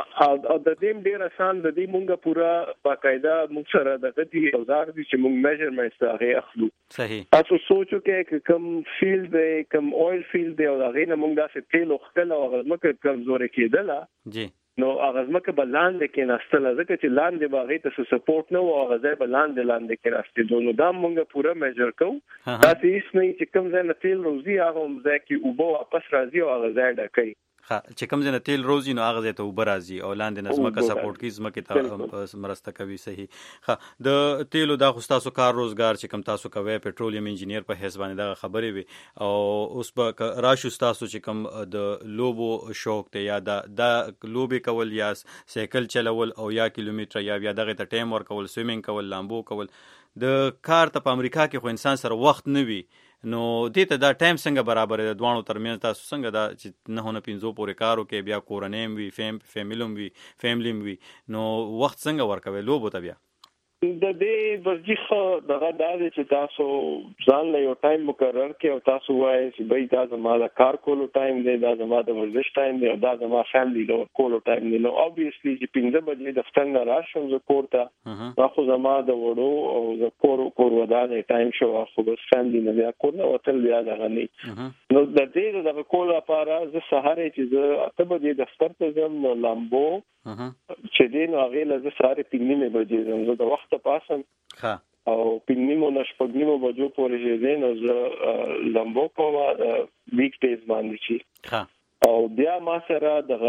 د دې ډېر آسان د دې مونږه پورا باقاعده موږ سره د دې اوزار دي چې موږ میجرمنټس هغه اخلو صحیح تاسو سوچو کې کوم فیلډ دی کوم اویل فیلډ دی او هغه نه موږ داسې تیل وختل او هغه مکه کمزوري کېدله جی نو هغه ځمکه بلاندې کې نستله ځکه چې لاندې باغې ته سپورټ نه و هغه ځای بلاندې لاندې کې راستي نو دا موږ پورا میجر کوو تاسو هیڅ نه چې کوم ځای نه تیل روزي هغه ځای کې اوبه واپس راځي او هغه ځای ډکې ها چې کوم ځای نه تیل روزي نو هغه ځای ته اوبه راځي او لاندې نه ځمکه سپورټ کوي ځمکه ته مرسته کوي صحیح ها د تیلو دا خو تاسو کار روزګار چې کوم تاسو کوي پټرولیم انجینیر په حساب باندې دا خبرې وي او اوس به راشو تاسو چې کوم د لوبو شوق ته یا دا د لوبي کول یا سایکل چلول او یا کیلومتر یا بیا دغه ته ټایم ورکول سویمینګ کول لامبو کول د کار ته په امریکا کې خو انسان سره وخت نه وي نو دې ته دا ټایم څنګه برابر دی دوانو ترمنځ تاسو څنګه دا چې نه هونه پینځو پورې کارو کې بیا کورنیم وي فیم فیملیم وي فیملیم وي نو وخت څنګه ورکوي لوبو ته بیا د دې ورزش دغه د چې تاسو ځان له یو ټایم مقرر کې او تاسو وایي چې بای دا زموږ کار کولو ټایم دی دا زموږ د ورزش ټایم دی او دا زموږ فیملی له کولو ټایم دی نو obviously چې پنځه بجې د دفتر نه راشم زه کور ته دا خو زموږ د وړو او د کور کور ودانې ټایم شو خو بس فیملی نه بیا کور نه وتل بیا دغه نه نو د دې د کول لپاره زه سهار چې زه اته بجې دفتر ته ځم نو لامبو چې دین هغه له ساره پینځه بجې زم زه د وخت پاسم ها او پینځه نو شپږ بجو پورې دین او زه لامبو کوم ویک ډیز باندې شي ها او بیا ما سره د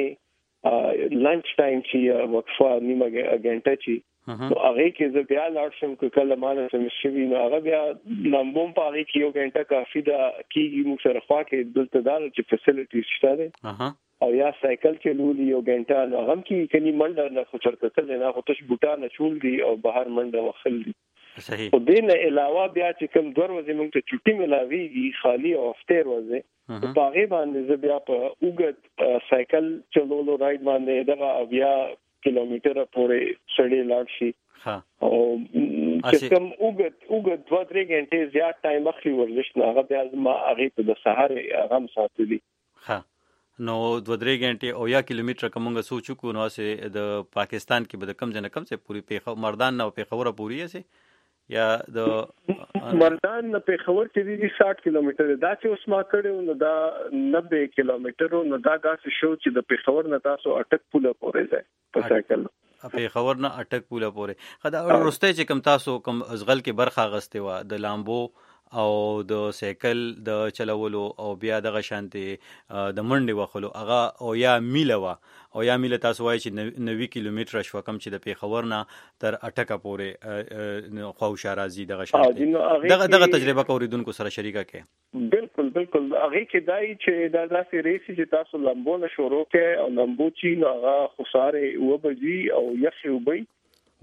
غرمې لنچ ټایم چې وقفه نیمه غنټه چې نو هغه کې زه بیا لاړ شم کله ما نه سم شي نو هغه بیا لامبو په هغه کې یو غنټه کافي ده کیږي موږ سره خوا کې دلته دال چې فیسیلیټیز شته او یا سایکل چلولي یو غنټه نو هم کې کني منډه نه خو چرته تل نه خو تش بوټان چول دي او بهر منډه وخل دي صحیح او دین علاوه بیا چې کوم دوه ورځې موږ ته چټي ملاويږي خالی او افطار ورځې په هغه باندې زه بیا په اوګد سایکل چلولو راید باندې دا بیا کیلومتر پورې سړی لاړ شي ها او چې کوم اوګد اوګد دوه درې غنټې زیات ټایم اخلي ورزش نه هغه بیا ما هغه په د سهار هغه ساتلي ها نو دوه درې غنټې او یا کیلومتر کومه سوچو کو نو سه د پاکستان کې به کم جن کم سه پوری پیخو مردان نه پیخوره پوری سه یا د مردان نه پیښور چې دی ساठ کیلومتر دا چې اوس ما کړو نو دا نبه کیلومتر نو دا غاس شو چې د پیښور نه تاسو اٹک پوله پورې ځای په سایکل پیښور نه اٹک پوله پورې خدا ورسته چې کم تاسو کم ازغل کې برخه غسته و د لامبو او د سایکل د چلولو او بیا د غشانتي د منډي وخلو هغه او یا میله وا او یا میله تاسو وایي چې نوي کیلومتر شو کم چې د پیښور نه تر اټکه پورې خو شارازي د غشانتي دغه دغه تجربه کوریدونکو سره شریکه کې بالکل بالکل هغه کې دای چې دا داسې ریسي چې تاسو لامبو نه شروع کې او لامبو چې هغه خساره و بجي او یخي وبي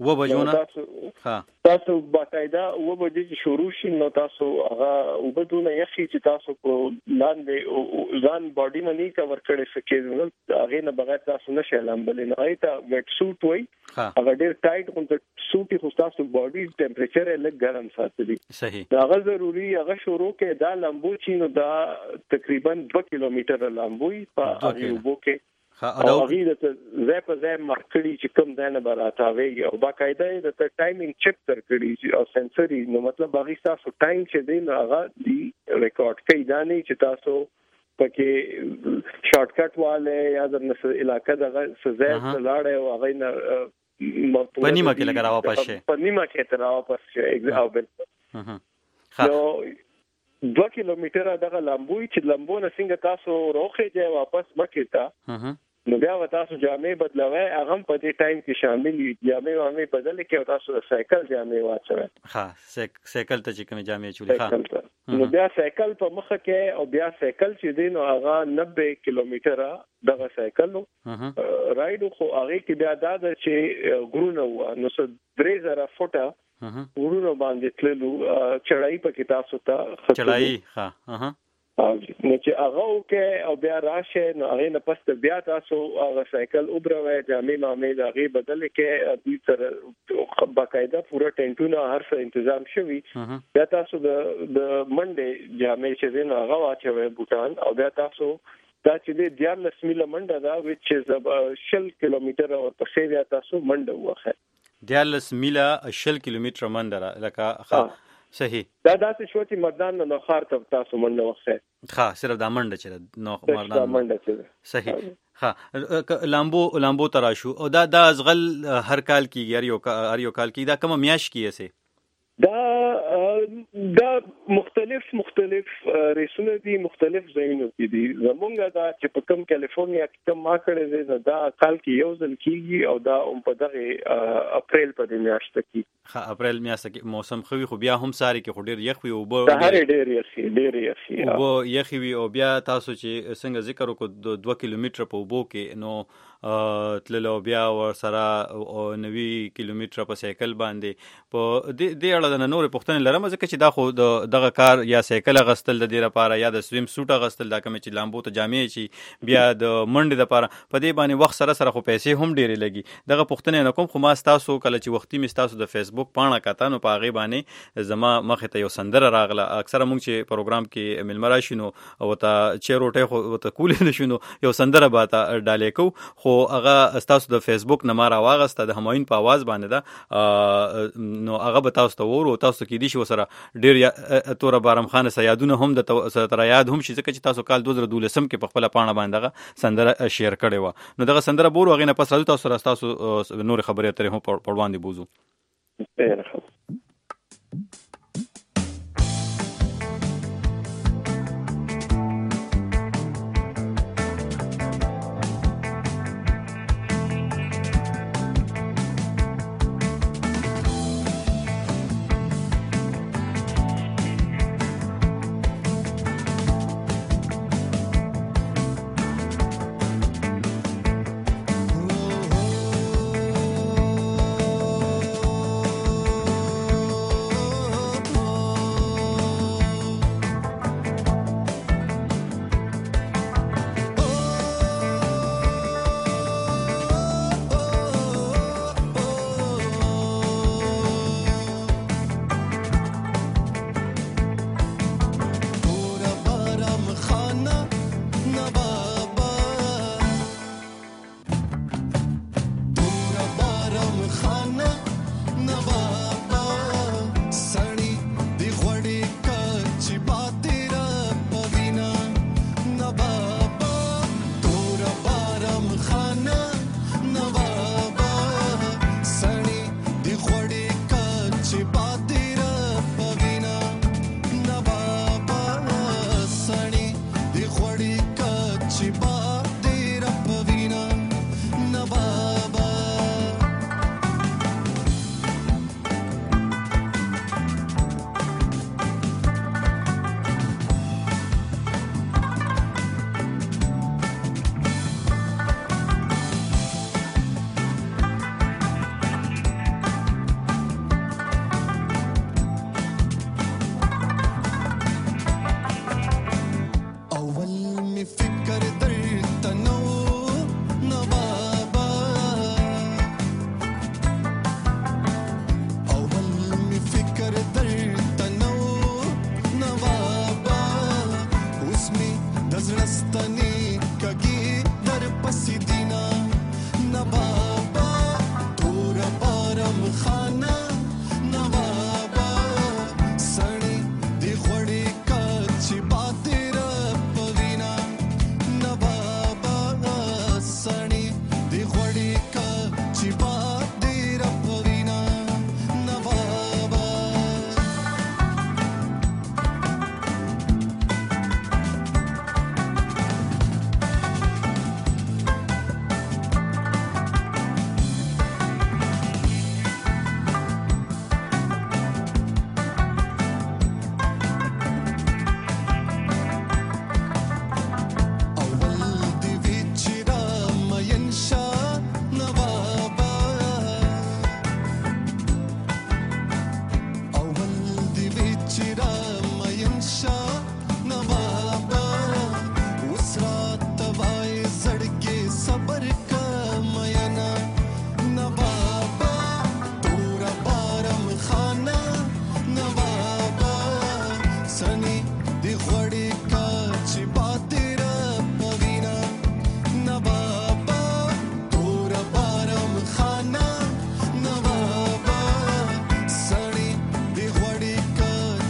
و بجونه ها تاسو باقاعده و بجې چې شروع شي نو تاسو هغه وبدونه یخي چې تاسو په لاندې ځان باډي نه کور کړی سکه هغه نه بغیر تاسو نشئ لامبل نه ایته ویټ سوټ وای هغه ډیر ټایټ کوم سوټي خو تاسو باډي ټمپریچر لږ ګرم ساتي صحیح هغه ضروری هغه شروع کې دا لامبو چې نو دا تقریبا دوه کیلومتر لامبوي په هغه وبو کې او هغه د زه په ځای مارکړي چې کوم ځای نه براتاوي او باقاعده د ټایمینګ چک تر کړي او سنسوري نو مطلب هغه تاسو ټایم چې دی نو هغه دی ریکارډ کوي دا نه چې تاسو پکې شارټ کټ والے یا د علاقې دغه سزا لاړې او هغه نه پنیمه کې لګا واپس شي پنیمه کې تر واپس شي ایگزامپل نو دوه کیلومتره دغه لامبوي چې لامبو نه څنګه تاسو روخه ځای واپس مکه تا نو بیا تاسو جامې بدلوي هغه په دې ټایم کې شامل دي جامې وامې بدل کې او تاسو سایکل جامې واچوي ها سایکل ته چې کوم جامې چولې ها نو بیا سایکل په مخ کې او بیا سایکل چې دین او هغه نوي کیلومتره دغه سایکل رایډ خو هغه کې بیا دا چې ګرونه و نو څه درې زره فوټه ورونو باندې تللو چړای په کې تاسو ته چړای ها نو چې هغه کې او بیا راشه نو هغه نه پس بیا تاسو هغه سایکل اوبروي جامې مامې هغه بدل کې دوی سره باقاعده پورا ټینټونه هر څه تنظیم شوی بیا تاسو د د منډه جامې چې نه هغه واچوي بوتان او بیا تاسو دا چې د دیارلس میله منډه دا which is شل کیلومتر او پسې بیا تاسو منډه وخه دیارلس میله شل کیلومتر منډه لکه صحیح دا داسې شو چې مردان نه خار ته تاسو منډه وخه ها صرف دا منډه چې نو مردان منډه چې صحیح ها لامبو لامبو تراشو او دا د ازغل هر کال کې یار یو هر یو کال کې دا کوم میاش کیسه دا دا مختلف مختلف ریسونه دي مختلف ځایونه کې دي زمونږ دا چې په کوم کالیفورنیا کې کوم ما کړی دی دا کال کې یو ځل کیږي او دا هم په دغه اپریل په میاشت کې ها اپریل میاشت کې موسم خوي خو بیا هم ساري کې خډیر یخ وي او به هر ډیر یخ ډیر یخ او یخ وي او بیا تاسو چې څنګه ذکر وکړو دوه کیلومتر په وبو کې نو تللو بیا ور سره او نوي کیلومتر په سایکل باندې په دې اړه د نور پښتنه لرم ځکه چې دا خو دغه کار یا سایکل غستل د دې لپاره یا د سویم سوټ غستل دا کوم چې لامبو ته جامې شي بیا د منډه لپاره په دې باندې وخت سره سره خو پیسې هم ډېرې لګي دغه پښتنه نه کوم خو ما تاسو کله چې وختي می تاسو د فیسبوک پاڼه کاتانو په هغه باندې زما مخه ته یو سندره راغله اکثره مونږ چې پروګرام کې ملمرا شینو او ته چې روټه خو ته کولې نشونو یو سندره باته ډالې کو خو هغه تاسو د فیسبوک نه مارا واغسته د هماین په आवाज باندې دا نو هغه به تاسو ته ورو تاسو کې دي شو سره ډیر تور بارم خان سیادونه هم د تر یاد هم شي ځکه چې تاسو کال دوه زره دولسم کې په خپل پاڼه باندې سندره شیر کړي و نو دغه سندره بورو غینه پس راځو تاسو سره تاسو نور خبرې اترې هم په وړاندې بوزو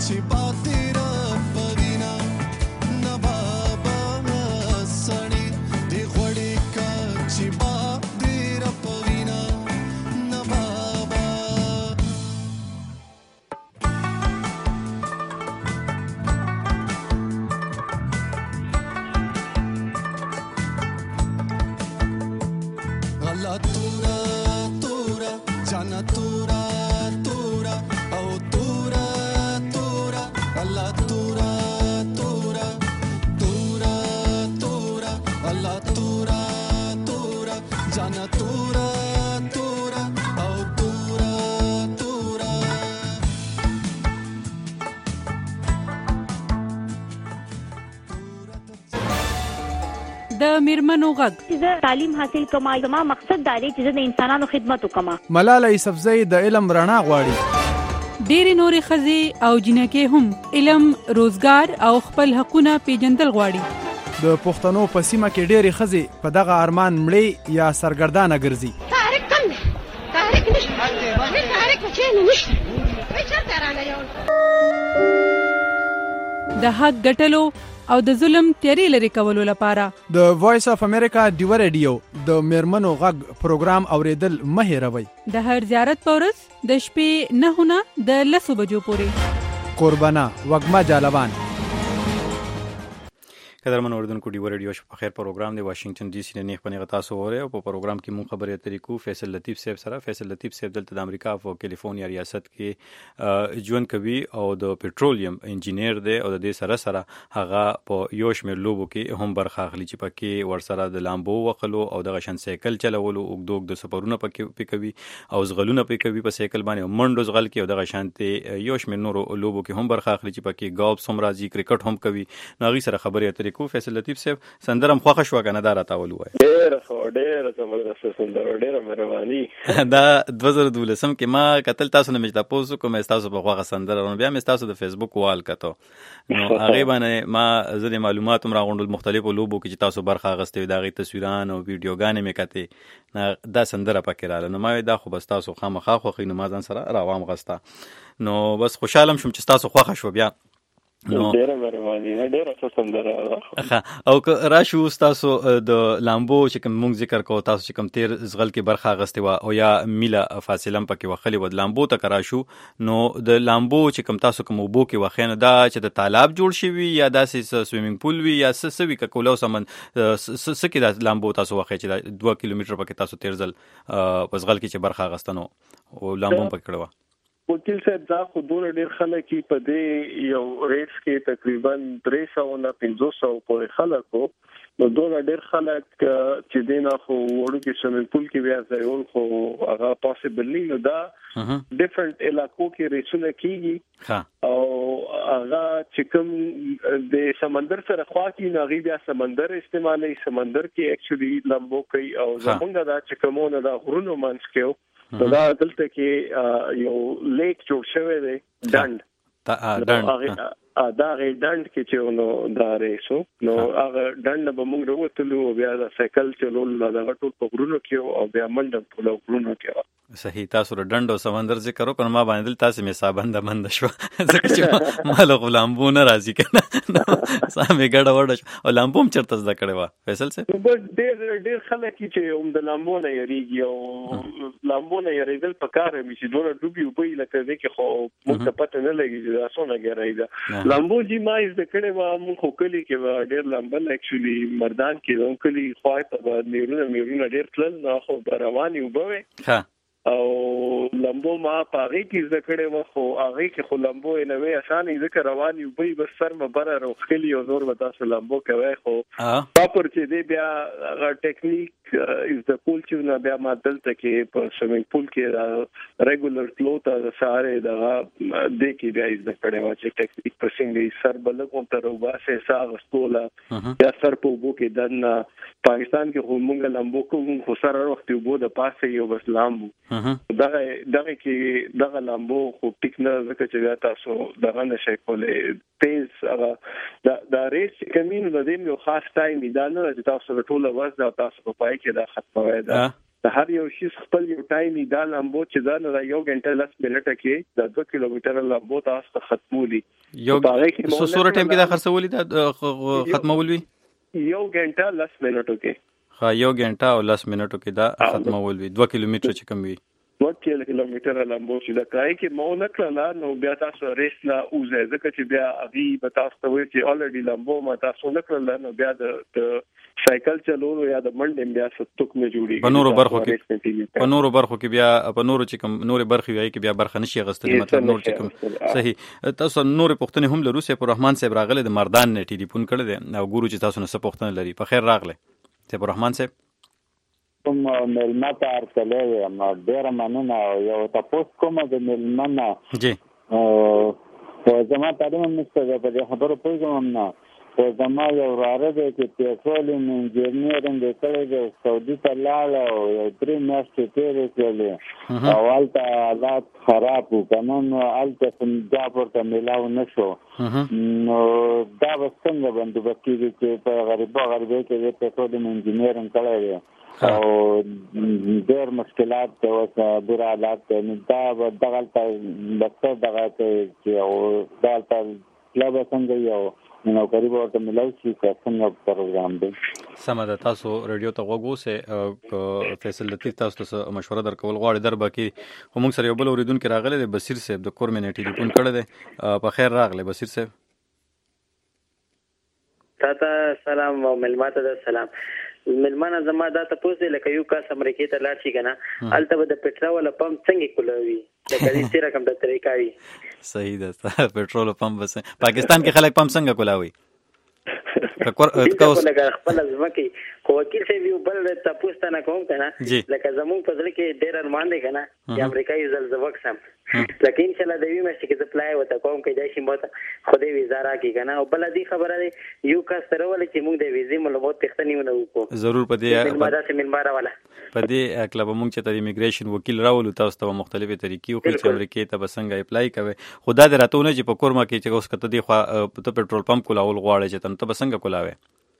د میرمنو غږ چې تعلیم حاصل کوم زما مقصد دا دی چې د انسانانو خدمت وکم. ملاله یوسفزۍ د علم رڼا غواړي. ډېرې نورې ښځې او جنکې هم علم، روزګار او خپل حقونه پیژندل غواړي. د پښتنو په سیمه کې ډېرې ښځې په دغه ارمان مړې یا سرګردانه ګرځي. تحریک کم دی، تحریک نشته، تحریک چېرې نشته، چېرته رانه یو د حق ګټلو او د ظلم تیاری لري کولو لپاره د وایس اف امریکا ډیو ریډیو د میرمنو غږ پروګرام اوریدل مه هېروئ. د هر زیارت په ورځ د شپې نهه نه د لسو بجو پورې. قربانه وږمه جالبان. قدرمن اوریدونکو ډیو ریډیو شپه خیر پروګرام دی واشنگټن ډي سي نه نیخ پنیغه تاسو وره او په پروګرام کې مون خبرې اترې کو فیصل لطیف صاحب سره. فیصل لطیف صاحب دلته د امریکا په کیلیفورنیا ریاست کې ژوند کوي او د پټرولیم انجینیر دی او د دې سره سره هغه په یو شمېر لوبو کې هم برخه اخلي چې پکې ورسره د لامبو وخلو او د غشن سایکل چلولو او دوګ د سفرونه پکې کوي او زغلونه پکې کوي په سایکل باندې منډو زغل کې او د غشنته یو شمېر نورو لوبو کې هم برخه اخلي چې پکې ګولف هم راځي، کرکټ هم کوي. نو هغه سره خبرې اترې کو. فیصل لطیف صاحب سندرم خوښه شو کنه دا راته ولوي. ډېر خو ډېر زموږ سندر ډېر مهرباني. دا دوه زره دولسم کې ما قتل تاسو نه مجدا پوسو کوم تاسو په خوغه سندر او بیا مې تاسو د فیسبوک وال کتو. نو هغه باندې ما زړه معلومات هم راغونډل مختلفو لوبو کې چې تاسو برخه غستې دا غي تصویران او ویډیوګانې مې کته دا سندره پکې رااله. نو ما دا خو بس تاسو خامخا خو خې نمازان سره راوام غستا. نو بس خوشاله شوم چې تاسو خوښه شو بیا. نو ډېر مهرباني ډېر څه سندره او که راشو تاسو د لامبو چې کوم مونږ ذکر کوو تاسو چې کوم تیر زغل کې برخه غستې و او یا میله فاصله پکې وخلی و د لامبو ته کراشو. نو د لامبو چې کوم تاسو کوم وبو کې وخینه دا چې د تالاب جوړ شي یا داسې سویمینګ پول وي یا څه څه وی کولو سمن څه کې د لامبو تاسو وخی چې دوه کیلومتر پکې تاسو تیر ځل په زغل کې چې برخه غستنو او لامبو پکې کړو. وکیل صاحب دا خو دونه ډېر خلک په دې یو ریس کې تقریبا درې سوه نه پنځوس سوه پورې خلک وو. نو دونه ډېر خلک چې دینه خو وړوکې سویمینګ پول کې بیا ځایول خو هغه پاسبل نه. نو دا ډیفرنٹ علاقو کې ریسونه کیږي او هغه چې کوم د سمندر سره خوا کې ناغي بیا سمندر استعمالي سمندر کې اکچولی لامبو کوي او زمونږ دا چې کومونه دا غرونو منځ کې دا دلته کې یو لیک جوړ شوی دی ډند دا غي ډند کې چې نو دا ریسو نو هغه ډند به موږ وروتلو بیا د سایکل چلول دا غټول په غرونو کې او بیا منډه په غرونو کې. صحیح. تاسو ر ډند او سمندر ذکر وکړ ما باندې تاسو مې صابند مند شو ځکه چې ما له لامبو نه راځي کنه سامې ګډه وډه او لامبو هم چرته زده کړې و. فیصل صاحب ډېر ډېر خلک چې هم د لامبو نه یریږي او لامبو نه یریدل پکاره مې چې دوه ډوبي وبې لکه دې کې خو موږ ته پته نه لګي چې دا څونه ګرایدا لامبو جی ما از د کړه و مون خو کلی کې ډېر لامبل اکچولی مردان کې نو کلی خوای په نیرونه میرونه ډېر تل نه خو رواني وبوي ها او لامبو ما پاره کې ذکر و خو هغه کې خو لامبو نه وي اسانه ذکر رواني وبي بس سر مبره روخلي او زور ودا سره لامبو کوي خو پاپر چې دی بیا هغه ټیکنیک از د پول چې نه بیا ما دلته کې په سویمینګ پول کې ریګولر فلو ته ساره دا د کې بیا از د کړه و چې ټیکنیک په څنګه سر بلګو تر وباسه ساغ ستوله یا سر په وبو کې دنه پاکستان کې خو مونږ لامبو کوم خو سره وخت وبو د پاسه یو بس لامبو دغه دغه کې دغه لامبو خو ټیک نه ځکه چې تاسو دغه نشي کولای تیز هغه دا د ریس کمینو د دې یو خاص ټایم دی نه چې تاسو ټول ورځ دا تاسو په پای کې دا ختموي دا د هر یو شي خپل یو ټایم دا لامبو چې دا نه یو غنټه لس منټه کې د دوه کیلومتر لامبو تاسو ختمولي یو سو سوره ټایم کې دا خرڅولي دا ختمول وی یو غنټه لس منټو کې ها یو غنټه او لس منټو کې دا ختمول وی دوه کیلومتر چې کم وی دوه کیلومتر لامبو چې دا کای کې مو نه کړل نو بیا تاسو ریس نه اوزه ځکه چې بیا اغي به تاسو وی چې الریډي لامبو ما تاسو نه کړل نو بیا د سایکل چلولو یا د منډې بیا ستوک نه جوړي په نورو برخو کې په نورو برخو کې بیا په نورو چې کوم نورې برخې وایي کې بیا برخه نشي غستل مطلب نور چې کوم صحیح تاسو نورې پوښتنې هم لرو سه پر رحمان صاحب راغله د مردان نه ټلیفون کړی دی او ګورو چې تاسو نه څه پوښتنه لري په خیر راغله ته پر رحمان صاحب کوم ملما ته ارتلې ما ډېر مننه یو تاسو کومه د ملما جی او زما تعلیم نشته په دې خبرو پوهیږم نه په زما یو راره دی چې پیټرولیم انجینیرینګ کړی دی سعودي ته لاړ او یو درې میاشتې تېرې کړلې او هلته حالات خراب وو که نه نو هلته کوم جاب ورته میلاو نه شو نو دا به څنګه بندوبست کېږي چې په غریبو غریبۍ کې د پیټرولیم انجینیرینګ کړی دی او ډېر مشکلات دی اوس بوره حالات دی نو دا به دغلته بکتر دغه چې او دلته تله به څنګه وي او نوکری به ورته ملاو شي که څنګه پروګرام دی سمه ده تاسو ریډیو ته غوږ اوسئ فیصل لطیف تاسو ته مشوره درکول غواړي در به کې خو موږ سره یو بل اورېدونکی راغلی دی بصیر صاحب د کور مې ټلیفون کړی دی په خیر راغلی بصیر صاحب تا ته سلام او ملما ته سلام ملمانه زما دا ته پوښتنه لکه یو کس امریکای ته لاړ شي کنه الته به د پټرول پمپ څنګه کولاوي لکه دې سره کوم د طریقې وي صحیح ده پټرول پمپ بس پاکستان کې خلک پمپ څنګه کولاوي خپل ځمکه خو وکیل سی ویو بل تاسو ته نه کوم کنه لکه زمون په ځل کې ډېر ارمان دی کنه چې امریکایي زل زوښم لکه ان شاء الله د وی مې چې زپلای وته کوم کې دای شي مو ته خدای ویزا راکې کنه او بل دې خبره دی یو کس سره ول چې موږ د ویزې معلومات تختنی ونه وکړو ضرور پدې ماده سیمن بارا والا پدې کلب موږ چې د ایمیګریشن وکیل راول تاسو ته مختلفه طریقې او چې امریکای ته بسنګ اپلای کوي خدا دې راتونه چې په کورما کې چې اوس کته دی خو ته پټرول پمپ کولاول غواړي چې ته بسنګ کولاوي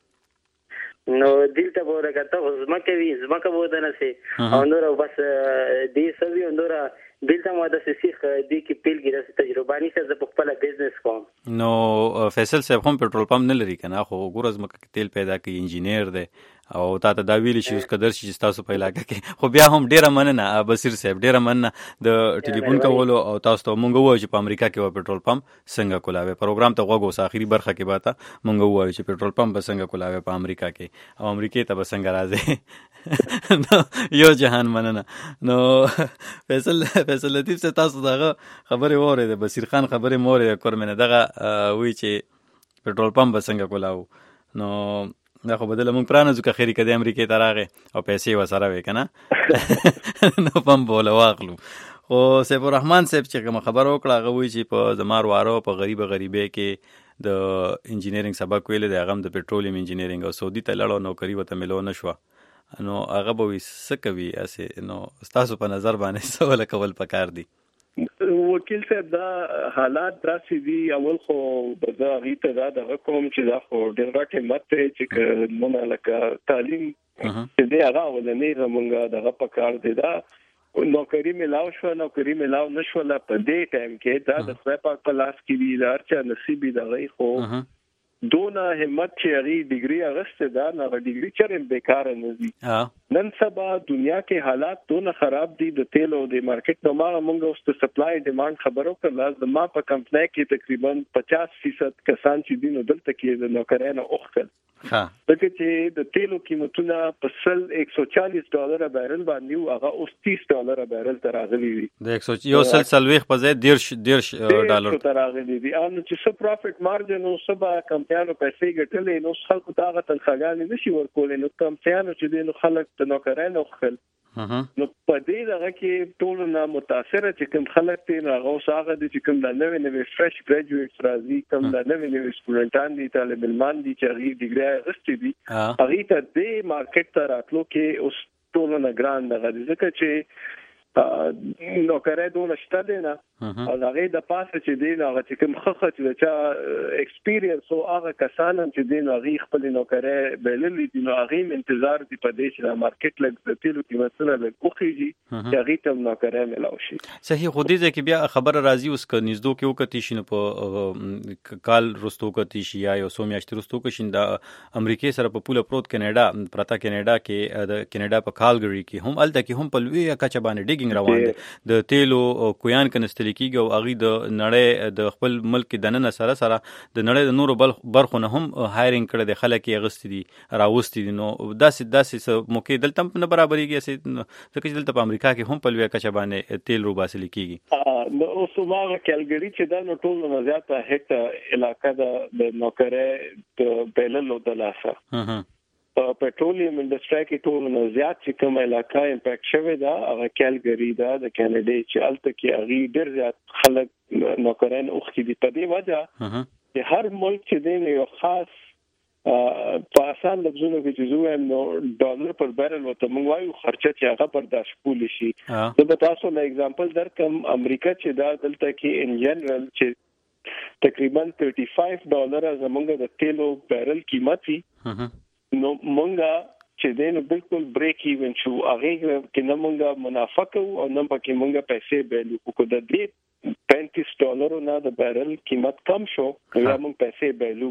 نو دلته به ورکته زمکه وي زمکه به ودانه سي او نور بس دې سوي نور دلته مو د سیخ دې کې پیلګي د تجربه نشته ز په خپل بزنس کوم نو فیصل صاحب هم پټرول پمپ نه لري کنه خو ګورز مکه تیل پیدا کوي انجینیر دی او تا ته دا ویل شي اوس قدر شي تاسو په علاقه کې خو بیا هم ډیره مننه بصیر صاحب ډیره مننه د ټلیفون کولو او تاسو ته مونږ وایو چې په امریکا کې و پټرول پمپ څنګه کولاوي پروګرام ته غوږ اوس اخري برخه کې باته مونږ وایو چې پټرول پمپ څنګه کولاوي په امریکا کې او امریکای ته څنګه راځي یو جهان مننه نو فیصل فیصل لطیف سے تاسو دغه خبره وره د بصیر خان خبره مور کورمنه دغه وی چې پټرول پمپ څنګه کولاو نو دا خو بدله مونږ پرانه ځکه خیری کده امریکای ته راغې او پیسې وسره وې کنه نو پمپ بوله واخلو خو سیف الرحمن صاحب چې کوم خبر وکړه هغه وی چې په زمار وارو په غریب غریبې کې د انجینیرینګ سبق ویل دی هغه د پټرولیم انجینیرینګ او سعودي ته لاړو نوکری وته ملو نشو نو هغه به وسه کوي اسه نو تاسو په نظر باندې سوال کول پکار دی وکیل صاحب دا حالات دراسي دي اول خو دا غیته دا د کوم چې دا خو ډېر راټه مته چې مونږ لکه تعلیم چې دا هغه ولنې زمونږ دغه پکار دی دا نوکری ملاو شو نوکری ملاو نشو لا په دې ټایم کې دا د سپای پاک په لاس کې دی دا چې نصیب دی غي خو دونه همت چې هغه ډیګري اغسته دا نه ډیګري چرېم بیکار نه دي نن سبا دنیا کې حالات دونه خراب دي د تیل او د مارکیټ نو ما مونږ اوس د سپلای ډیماند خبرو کړل د ما په کمپنۍ کې تقریبا پچاس فیصد کسان چې دي نو دلته کې د نوکرانو اوخل ها دغه چې د تیلو قیمتونه په سل ایک سو چالیس ډالر بیرل باندې هغه اوس تیس ډالر بیرل تر راغلي دي د یک سو یو سل سلويخ په ځای ډیر ډیر ډالر تر راغلي دي ان چې څه پروفټ مارجن او سبا کمپیانو پیسې ګټلې نو خلکو تاغه تنخواګانې نشي ورکولې نو کمپیانو چې دي نو خلک نوکرانو خل نو په دې دغه کې ټول نه متاثر چې کوم خلک ته هغه ساغه دي چې کوم د نوې نوې فرش ګریجویټس راځي کوم د نوې نوې سټوډنټان دي طالب علمان دي چې هغه ډیګري غوښتي دي هغه ته د مارکیټ ته راتلو کې اوس ټول نه ګران دغه ځکه چې نو کرے دون شته دی نه او هغه د پاسه چې دی نه هغه چې کوم خخه چې چا ایکسپیرینس او هغه کسان چې دی نه هغه خپل نو کرے بللی دی نو هغه انتظار دی په دې چې مارکیټ لګ د تیلو قیمتونه به کوخیږي چې هغه ته نو کرے ملاو شي. صحیح. خو دې ځکه بیا خبره راځي اوس ک نږدې کې وکتی شي نو په کال رستو کتی شي یا یو سو میاشتې رستو کې شین د امریکای سره په پوله پروت کینیډا پرتا کینیډا کې د کینیډا په کالګری کې هم الته کې هم په لوی کچه باندې ډیګینګ روان دي د تیلو کویان کنستل کېږي او هغه د نړۍ د خپل ملک د نن سره سره د نړۍ د نورو برخو نه هم هایرینګ کړي د خلک یې غستې دي راوستي دي. نو داسې داسې موقع دلته نه برابرېږي ځکه چې دلته په امریکا کې هم په لوی کچه باندې تیل روباسل کېږي. نو اوس ما کالګری چې دا نو ټول نه زیاته هټ علاقہ د نوکره د بیللو د لاسه په پټرولیم انډستری کې ټول نه زیات چې کوم علاقہ امپیکټ شوی دا هغه کالګری دا د کینیډا چې الته کې هغه ډیر زیات خلک نوکران اوخې دي. په دې وجه چې هر ملک چې دی یو خاص په آسان لفظونو کې چې زویم نو ډالر پر بیرل وته موږ وایو خرچه چې هغه برداشت کولی شي. زه به تاسو له اگزامپل درکم امریکا چې دا دلته کې ان جنرال چې تقریبا پنځه ویشت ډالر زمونږ د تیلو بیرل قیمت وي نو مونږه چې دین بالکل بریک ایون شو هغه کې نه مونږه منافع کوو او نه پکې مونږه پیسې بیلو کو د دې پنځه ډالر نه د بیرل قیمت کم شو بیا مونږ پیسې بیلو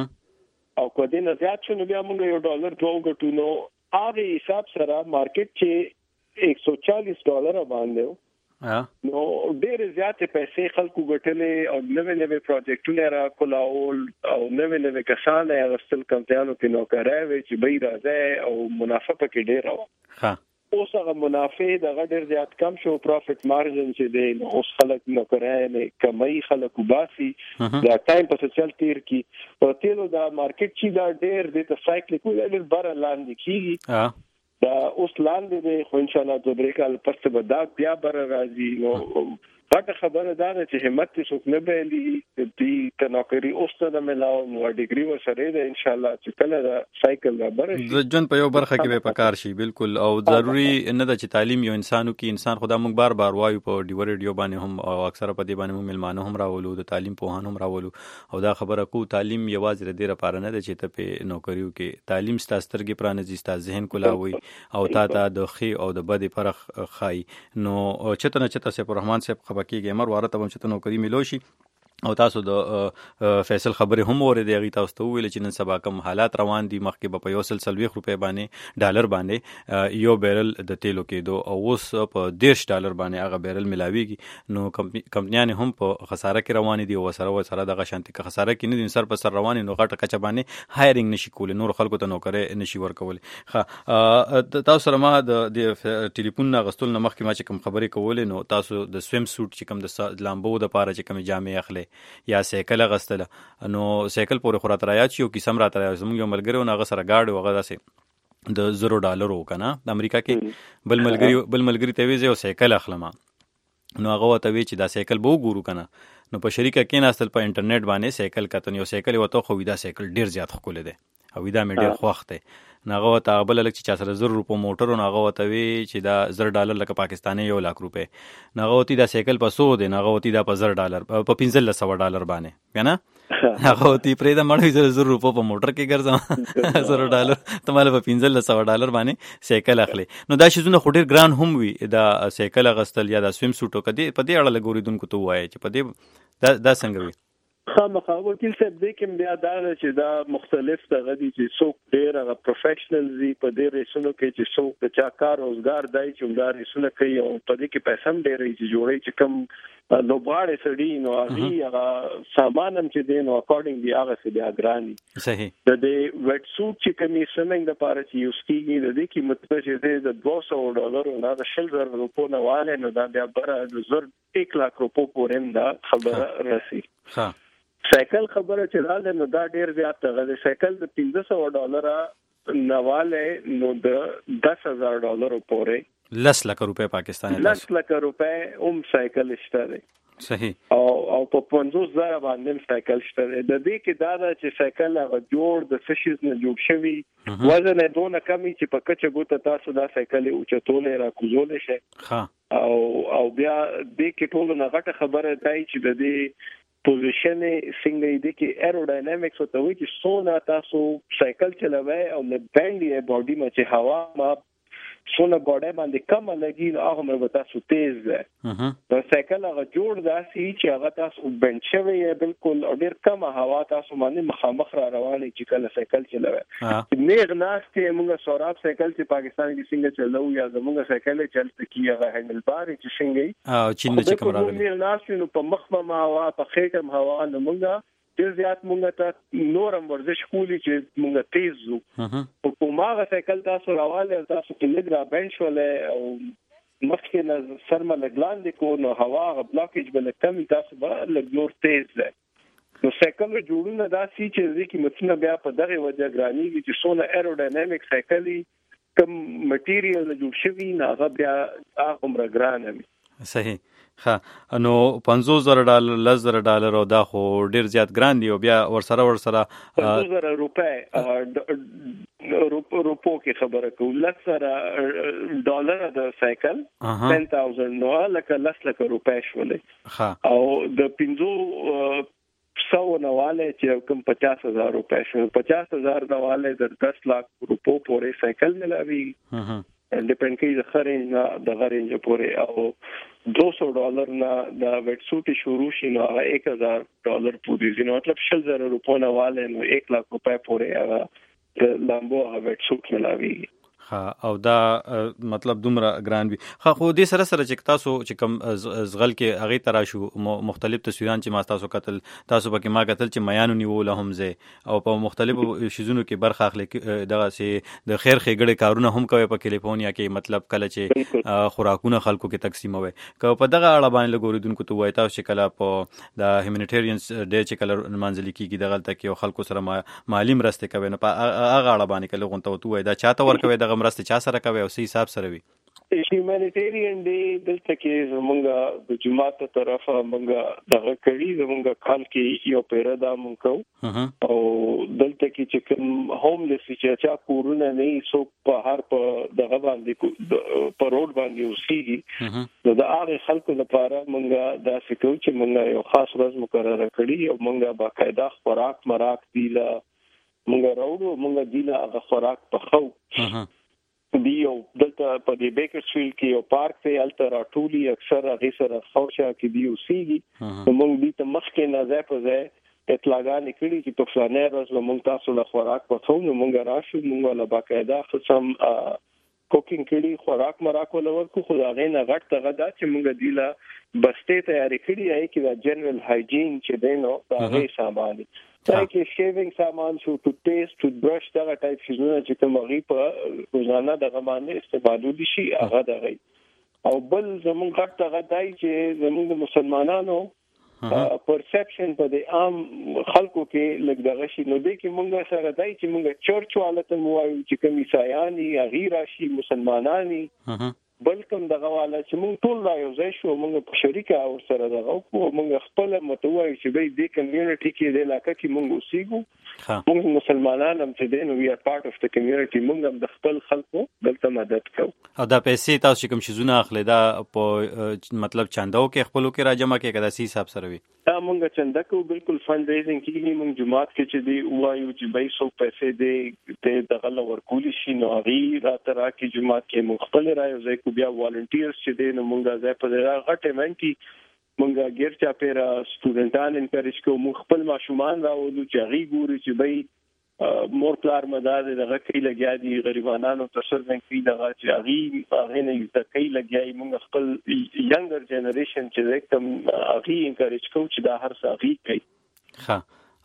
او کو دې نه زیات شو بیا مونږ یو ډالر دوه غټو نو هغه حساب سره مارکیټ چې ایک سو چالیس ډالر باندې نو ډېر زیات پیسې خلکو ګټلې او نوې نوې پروجیکټونه را کولاول او نوې نوې کسان یې غوښتل کمپیانو کې نوکرای وي چې به راځي او منافع پکې ډېر و. ها اوس هغه منافع د ډېر زیات کم شو پروفټ مارجن چې دی نو اوس خلک نوکرای نه کمای خلک وباسي دا ټایم په سوشل تیر کې په تیلو دا مارکیټ چې دا ډېر د سایکلیکل ډېر بار لاندې کیږي دا اوس لاندې دی خو ان شاء الله د امریکا پسته به دا بیا بر راځي. نو دا خبره دا ده چې همت څوک نه بیلی دې تناکری اوس ته ملاو نو ډیګری وسره ده ان شاء الله چې کله دا سایکل را بر شي د جن په یو برخه کې به پکار شي بالکل او ضروری نه ده چې تعلیم یو انسانو کې انسان خدا موږ بار بار وایو په ډیور ریډیو باندې هم او اکثره په دې باندې هم ملمانو هم راولو د تعلیم په هان هم راولو او دا خبره کو تعلیم یوازې د ډیره پاره نه ده چې ته په نوکریو کې تعلیم ستاسترګي پرانځي ستا ذهن کولاوي او تا ته د خي او د بد فرق خای نو چته نه چته سه رحمان صاحب کېږي مر واره ته هم چې نوکری ملو شي او تاسو د فیصل خبره هم اورېدې هغه تاسو ته ویل چې نن سبا کوم حالات روان دي مخکې په یو سل سلوي روپے باندې ډالر باندې یو بیرل د تیلو کېدو او اوس په ډیرش ډالر باندې هغه بیرل ملاويږي نو کمپنیان هم په خساره کې روان دي او سره و سره د غشانتي کې خساره کې نه دي سر په سر روان نو غټه کچ باندې هایرینګ نشي کولای نور خلکو ته نوکرې نشي ورکول. ښه تاسو سره ما د ټلیفون نه غستول نه مخکې ما چې کوم خبرې کولې نو تاسو د سویم سوټ چې کوم د لامبو د پاره چې کوم جامې اخلي یا سایکل غستله نو سایکل پورې خورات رايات شي او قسم را تر زموږ یو ملګری او هغه سره گاډ وغه داسې د زیرو ډالر وکنه د امریکا کې بل ملګری بل ملګری ته ویځي او سایکل اخلم نو هغه وته وی چې دا سایکل به وګورو کنه نو په شریکه کې ناستل په انټرنیټ باندې سایکل کتن یو سایکل وته خو دا سایکل ډیر زیات خول دی او دا مې ډیر خوښ دی ناغه وته بل لک چې چا سره زر روپو موټر ناغه وته وی چې دا زر ډالر لکه پاکستاني یو لک روپے ناغه وتی دا سایکل په سو دی ناغه وتی دا په زر ډالر په پنځه سو ډالر باندې کنه هغه وتی پرې دا مړ زر زر روپو په موټر کې ګرځم زر ډالر تماله په پنځه سو ډالر باندې سایکل اخلي نو دا شیزونه خډیر ګران هم وي دا سایکل غستل یا دا سویم سوټو کدي په دې اړه لګوریدونکو ته وایي چې په دې دا دا څنګه وي. خامخا وکیل صاحب دې کوم بیا دا چې دا مختلف دغه دي چې څوک ډېر هغه پروفیشنل دي په دې ریسونو کې چې څوک د چا کار روزګار دی چې دا ریسونه کوي او په دې کې پیسې هم ډېرې چې جوړي چې کم لوباړې سړي نو هغه سامان هم چې دین او اکورډینګ دی هغه څه بیا ګراني صحیح د دې ویټ سوټ چې کومي سمنګ د پاره چې یوز کیږي د دې قیمت چې د دوه سوه ډالر نه د شل زر روپو نه واله نو دا بیا بر د زر یک لک روپو پورې دا خبره راسي. ها سایکل خبره چې راځي نو دا ډیر زیات غږی سایکل د پنځه سوه ډالر نواله نو د دس هزار ډالر پورې لس لک روپے پاکستاني لس لک روپے اوم سایکل شته دی. صحیح. او او په پنځوس زره باندې سایکل شته. د دې کې دا ده چې سایکل هغه جوړ د سشیز نه جوړ شوی وزن یې دونه کمی چې په کچه ګوته تاسو دا سایکل او چتولې را کوزول شي. ها او او بیا د کې ټول نه غټه خبره دی چې د دې پوزیشن څنګه دی کې ایروډاینامیکس او ته وی چې سونه تاسو سایکل چلوي او د باندې باډي ما چې هوا ما سونه باډي باندې کم لګي هغه مې تاسو تیز ده. دا سایکل هغه جوړ داسي چې هغه تاسو بنچوي بالکل او ډیر کم هوا تاسو باندې مخامخ را رواني چې کله سایکل چلوي. نیغ ناشته موږ سوراب سایکل چې پاکستان کې څنګه چلو یا زموږ سایکل چلته کیږي هندل بار چې څنګه او چین چې کوم راغلی نیغ ناشته نو په مخ په هوا په خېټم هوا نو موږ ډیر زیات مونږ ته نورم ورزش کولی چې مونږ تیز وو. په کومه سایکل تاسو راواله تاسو کې لګ را بنچ ولې او مخکې نه سرمه لګلاندې کو نو هوا غ بلاکیج بل کم تاسو به لګ نور تیز ده. نو سایکل جوړونه داسي چې ځکه متنه بیا په دغه وجه ګرانیږي چې سونه ایروډاینامیک سایکلي کم مټیریال جوړ شوی نه هغه بیا هغه عمر ګران وي. صحیح. ها نو پنځوس زره ډالر لس زره ډالر او دا خو ډیر زیات ګران دی او بیا ورسره ورسره پنځوس زره روپۍ روپو کې خبره کوم لس زره ډالر د سایکل ten thousand نو لکه لس لک روپۍ شولې. ها او د پنځو سو نواله چې کوم پچاس هزار روپۍ شو پچاس هزار نواله د دس لاک روپو پورې سایکل ملاوي. ډیپند کوي د خرین نه د غرین پورې او دو سو ډالر نه د ویټ سوټي شروع شي نو هغه ایک هزار ډالر پورې نو مطلب شل زره روپو نه والے نو ایک لاک روپے پورې هغه لامبو هغه ویټ سوټ ملاوي. ها او دا مطلب دومره ګران وي. خو خو دې سره سره چې تاسو چې کوم زغل کې هغه ترا شو مختلف تصویران چې ما تاسو قتل تاسو پکې ما قتل چې میانو نیول هم زه او په مختلفو شیزونو کې برخه اخلي دغه سي د خیر خېګړې کارونه هم کوي په کیلیفورنیا کې مطلب کله چې خوراکونه خلکو کې تقسیموي که په دغه اړه باندې لګوریدونکو ته وایي تاسو چې کله په د هیومانیټریانز ډے چې کله منځلي کېږي دغه تکي خلکو سره مالی مرسته کوي نو په هغه اړه باندې کله غونته وته وایي دا چاته ورکوي دغه مرسته چا سره کوي او سي حساب سره وي. هیومانیټریان ډے دلته کې زمونږ د جماعت طرفه مونږ دغه کړي زمونږ کال کې یو پیردا مونږ کو او دلته کې چې کوم هوملیس چې چا کورونه نه سو په هر په دغه باندې په روډ باندې اوسېږي نو د هغه خلکو لپاره مونږ دا فکر چې مونږ یو خاص ورځ مقرره کړی او مونږ باقاعده خوراک مراک دیلا مونږ راوړو مونږ دیلا هغه خوراک په خو دیو دلته په دې بیکرسفیلډ کې یو پارک دی الته راټولي اکثر هغه سره خوشا کې دی اوسېږي نو موږ دې ته مخکې نه ځای په ځای اطلاعات کړي چې په فلانه ورځ موږ تاسو له خوراک په څو نو موږ راشو موږ له باقاعده خصم کوکینګ کړي خوراک مراک ولورکو خدای نه غټ ته غدا چې موږ دی له بسته تیاری کړی دی چې دا جنرال هایجین چې دینو دا غي سامان دا کې شیوینګ سامان شو ټوت پیسټ ټوت برش دا ټایپ شیزونه چې کوم غي په روزانه دغه باندې استعمالول شي هغه دغه او بل زموږ غټ ته غدای چې زموږ مسلمانانو پرسپشن په د عام خلکو کې لږ دغه شي نو د کې مونږ سره دای چې مونږ چرچ والته موایو چې کوم عیسایانی غیر راشي مسلمانانی بلکې دغه والا چې مونږ ټول را یو ځای شو مونږ په شریکه او سره دغه او مونږ خپل متوای چې به دې کمیونټي کې د علاقې کې مونږ اوسېګو مونږ مسلمانان هم چې دین وی ار پارت اف د کمیونټي مونږ هم د خپل خلکو دلته مدد کوو او دا پیسې تاسو کوم شیزونه اخلي دا په مطلب چاندو کې خپلو کې را جمع کې کدا سي حساب سره وي دا مونږ چنده کو بالکل فند ریزینګ کې مونږ جماعت کې چې دی وایو چې به سو پیسې دی ته دغه ورکول شي نو غي راته را کې جماعت کې مونږ خپل راي ځای کو بیا والنټیرز چې دی نو مونږه ځای په ځای غټه منټي مونږه غیر چا پیرا سټوډنټان انکریج کوو مونږ خپل ماشومان راوړو چې غي ګوري چې به مور پلار مدار دغه کې لګیا دي غریبانو ته سرنګ کې دغه چې غي هغه نه د کې لګیای مونږ خپل ینګر جنریشن چې کوم غي انکریج کوو چې دا هر څه غي کوي ها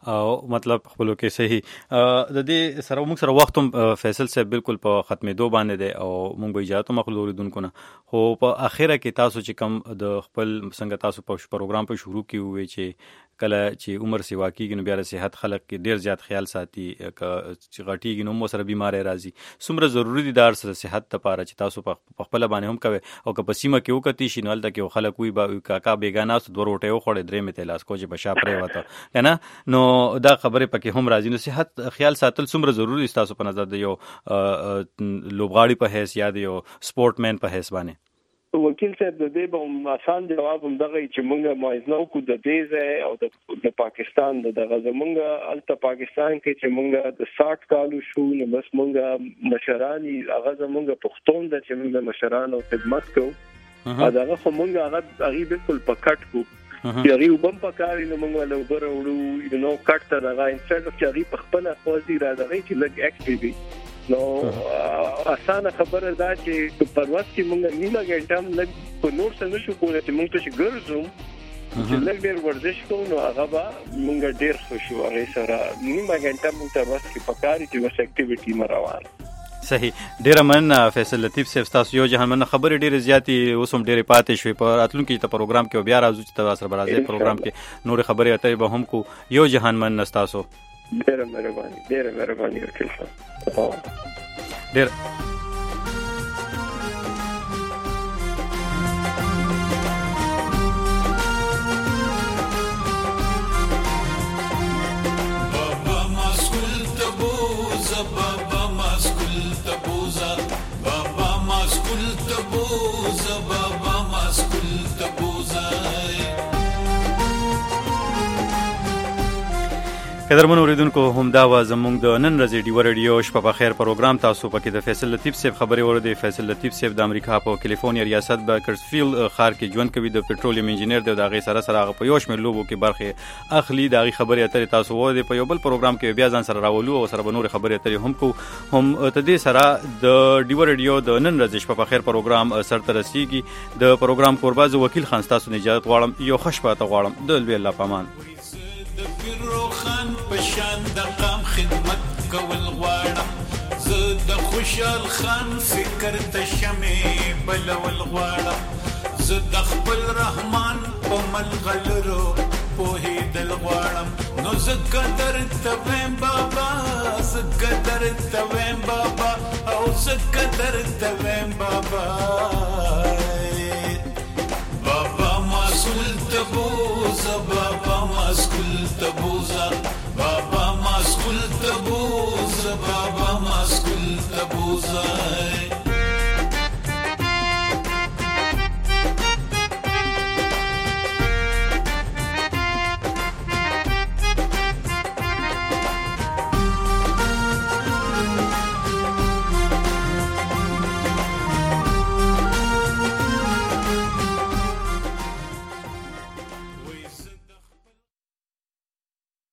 او مطلب خپلو کې صحیح د دې سره موږ سره وخت هم فیصل صاحب بالکل په ختمېدو باندې دی او موږ به اجازه مخلو اوریدونکو نه خو په اخره کې تاسو چې کم د خپل څنګه تاسو په پروګرام په شروع کې وې چې کله چې عمر سیوا کېږي نو بیا د صحت خلک کې ډېر زیات خیال ساتي چې غټېږي نو مو سره بیمارۍ راځي څومره ضروري دي د سره صحت لپاره چې تاسو په خپله باندې هم کوئ او که په سیمه کې وکتي شي نو هلته کې خلک وي به کاکا بېګا ناستو دوه روټۍ وخوړې درې مې ته لاس کو چې په شا پرېوته که نه نو دا خبرې پکې هم راځي نو صحت خیال ساتل څومره ضروري دي ستاسو په نظر د یو لوبغاړي په حیث یا د یو سپورټ مین په حیث باندې؟ وکیل صاحب د دې به آسان جواب هم دغه چې موږ موازنه وکړو د دې ځای او د پاکستان د دغه زمونږ هلته پاکستان کې چې موږ د ساټ کالو شو نو بس موږ مشران هغه زمونږ پښتون ده چې موږ مشران او خدمت کوو دغه خو موږ هغه هغې بالکل په کټ کوو چې هغې اوبه هم پکار نو موږ له اوبه راوړو نو کټ ته دغه انسټډ اف چې هغې په خپله خوځي را دغه چې لږ اکټیو وي نو اسانه خبره ده چې په ورځ کې موږ نیمه غنټه هم لږ په نور څه نشو کولی چې موږ ته چې ګرځو چې لږ ډېر ورزش کوو نو هغه به موږ ډېر خوښ یو هغې سره نیمه غنټه موږ ته ورځ کې پکار دي چې بس اکټیویټي مو روانه صحیح. ډېره مننه فیصل لطیف صاحب ستاسو یو جهان مننه خبرې ډېرې زیاتې اوس هم ډېرې پاتې شوې په راتلونکي ته پروګرام کې بیا راځو چې تاسو سره به راځئ پروګرام کې نورې خبرې اترې به هم کو یو جهان مننه ستاسو ډېره مهرباني ډېره مهرباني وکیل صاحب ډېر قدرمن اوریدونکو همدا و زموږ د نن ورځې ډیوه ریډیو شپه په خیر پروګرام تاسو پکې د فیصل لطیف صاحب خبرې اوریدې. فیصل لطیف صاحب د امریکا په کیلیفورنیا ریاست بیکرزفیلد ښار کې ژوند کوي د پټرولیم انجینر دی او د هغې سره سره هغه په یو شمېر لوبو کې برخې اخلي. د هغې خبرې اترې تاسو واورئ. په یو بل پروګرام کې بیا ځان سره راولو او سره به نورې خبرې اترې هم کوو. هم د دې سره د ډیوه ریډیو د نن ورځې شپه په خیر پروګرام سرته رسیږي. د پروګرام کوربه زه وکیل خان ستاسو نه اجازت غواړم. یو ښه شپه ته غواړم. د لوی الله پامان. د پیرو خان پشان د قام خدمت کول غواړم زه د خوشحال خان فکر ته شمې بلول غواړم زه د خپل رحمان په ملغلرو پوهېدل غواړم نو زه قدر ته ویم بابا زه قدر ته ویم بابا او زه قدر ته ویم بابا بابا مسئول ته بوزه بابا مسئول ته بوزه بابا مسئول ته بوزه بابا مسئول ته بوزه